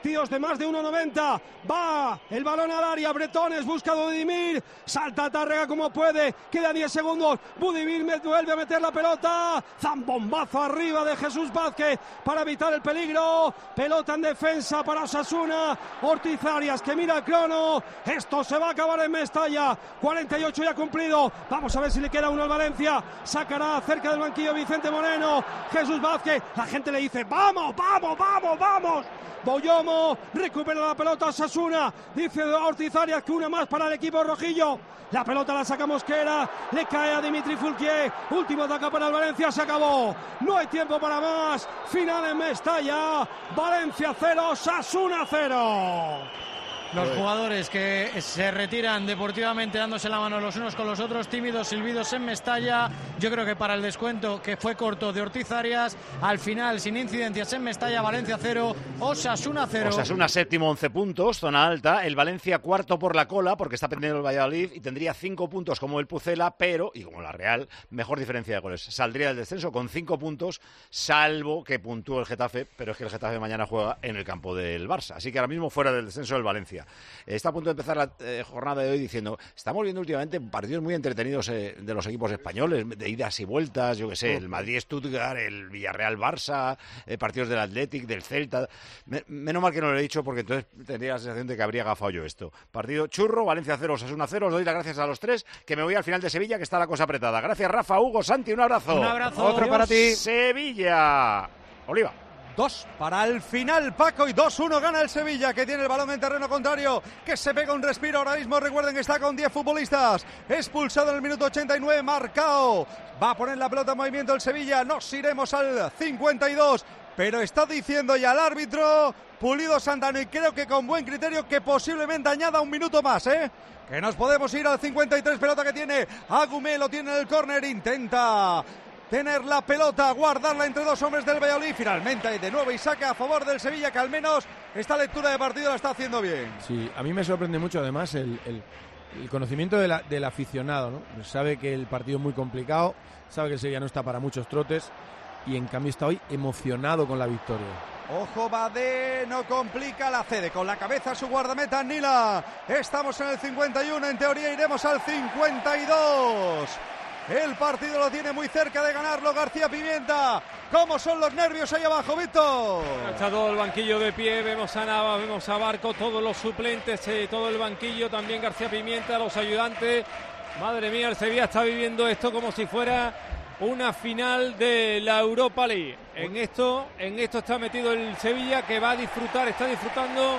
tíos de más de uno noventa. Va el balón al área, Bretones busca a Budimir, salta Tárrega como puede, queda diez segundos, Budimir me vuelve a meter la pelota, zambombazo arriba de Jesús Vázquez para evitar el peligro, pelota en defensa para Osasuna, Ortiz Arias que mira el crono, esto se va a acabar en Mestalla, cuarenta y ocho ya cumplido, vamos a ver si le queda uno al Valencia, sacará cerca del banquillo Vicente Moreno, Jesús Vázquez, la gente le dice vamos, vamos, vamos, vamos, Boyomo recupera la pelota Osasuna, dice Ortiz Arias que una más para el equipo rojillo, la pelota la saca Mosquera, le cae a Dimitri Fulquier, último ataque para el Valencia, se acabó, no hay tiempo para más, final en Mestalla, Valencia cero, Osasuna cero. Los jugadores que se retiran deportivamente dándose la mano los unos con los otros, tímidos silbidos en Mestalla. Yo creo que para el descuento que fue corto de Ortiz Arias, al final sin incidencias en Mestalla, Valencia cero, Osasuna cero. Osasuna séptimo, once puntos, zona alta. El Valencia cuarto por la cola porque está pendiente el Valladolid y tendría cinco puntos como el Pucela, pero, y como la Real, mejor diferencia de goles. Saldría del descenso con cinco puntos, salvo que puntúe el Getafe, pero es que el Getafe mañana juega en el campo del Barça. Así que ahora mismo fuera del descenso el Valencia. Está a punto de empezar la eh, jornada de hoy diciendo, estamos viendo últimamente partidos muy entretenidos eh, de los equipos españoles, de idas y vueltas, yo que sé, el Madrid-Stuttgart, el Villarreal-Barça, eh, partidos del Athletic, del Celta. Me, menos mal que no lo he dicho porque entonces tendría la sensación de que habría gafado yo esto. Partido churro, Valencia cero, Osasuna cero. Os doy las gracias a los tres, que me voy al final de Sevilla, que está la cosa apretada. Gracias, Rafa, Hugo, Santi, un abrazo. Un abrazo. Otro para ti. Sevilla. Oliva. Dos para el final, Paco, y dos uno gana el Sevilla, que tiene el balón en terreno contrario, que se pega un respiro ahora mismo. Recuerden que está con diez futbolistas, expulsado en el minuto ochenta y nueve, Marcao. Va a poner la pelota en movimiento el Sevilla, nos iremos al cincuenta y dos, pero está diciendo ya el árbitro, Pulido Santano, y creo que con buen criterio, que posiblemente añada un minuto más, ¿eh? Que nos podemos ir al cincuenta y tres, pelota que tiene Agumé, lo tiene en el córner, intenta tener la pelota, guardarla entre dos hombres del Valladolid, finalmente de nuevo y saca a favor del Sevilla, que al menos esta lectura de partido la está haciendo bien. Sí, a mí me sorprende mucho además el, el, el conocimiento de la, del aficionado, ¿no? Sabe que el partido es muy complicado, sabe que el Sevilla no está para muchos trotes y en cambio está hoy emocionado con la victoria. Ojo, Badé, no complica, la cede con la cabeza su guardameta Nila. Estamos en el cincuenta y uno, en teoría iremos al cincuenta y dos. El partido lo tiene muy cerca de ganarlo García Pimienta. ¿Cómo son los nervios ahí abajo, Víctor? Está todo el banquillo de pie, vemos a Navas, vemos a Barco, todos los suplentes, eh, todo el banquillo, también García Pimienta, los ayudantes. Madre mía, el Sevilla está viviendo esto como si fuera una final de la Europa League. En esto, en esto está metido el Sevilla, que va a disfrutar, está disfrutando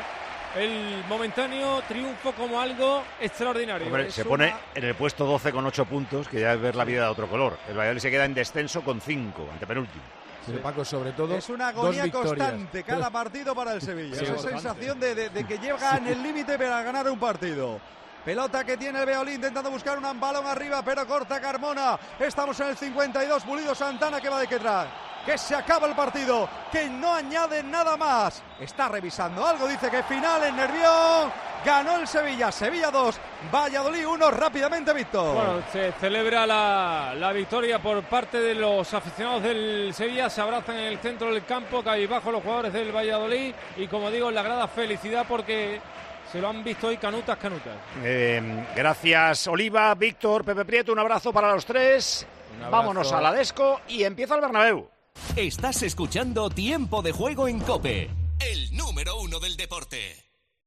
el momentáneo triunfo como algo extraordinario. Hombre, se pone una... en el puesto doce con ocho puntos, que ya es ver la vida de otro color. El Valladolid se queda en descenso con cinco, antepenúltimo. Sí, Paco, sobre todo es una agonía constante cada partido para el Sevilla. Sí, esa sensación de, de, de que llega en el límite para ganar un partido. Pelota que tiene el Valladolid intentando buscar un balón arriba, pero corta Carmona. Estamos en el cincuenta y dos, Pulido Santana, que va de detrás. Que se acaba el partido, que no añade nada más. Está revisando algo, dice que final en Nervión. Ganó el Sevilla, Sevilla dos, Valladolid uno, rápidamente, Víctor. Bueno, se celebra la, la victoria por parte de los aficionados del Sevilla, se abrazan en el centro del campo, cabizbajo los jugadores del Valladolid y, como digo, en la grada felicidad porque se lo han visto hoy canutas, canutas. Eh, gracias, Oliva, Víctor, Pepe Prieto, un abrazo para los tres. Vámonos a la Desco y empieza el Bernabéu. Estás escuchando Tiempo de Juego en COPE, el número uno del deporte.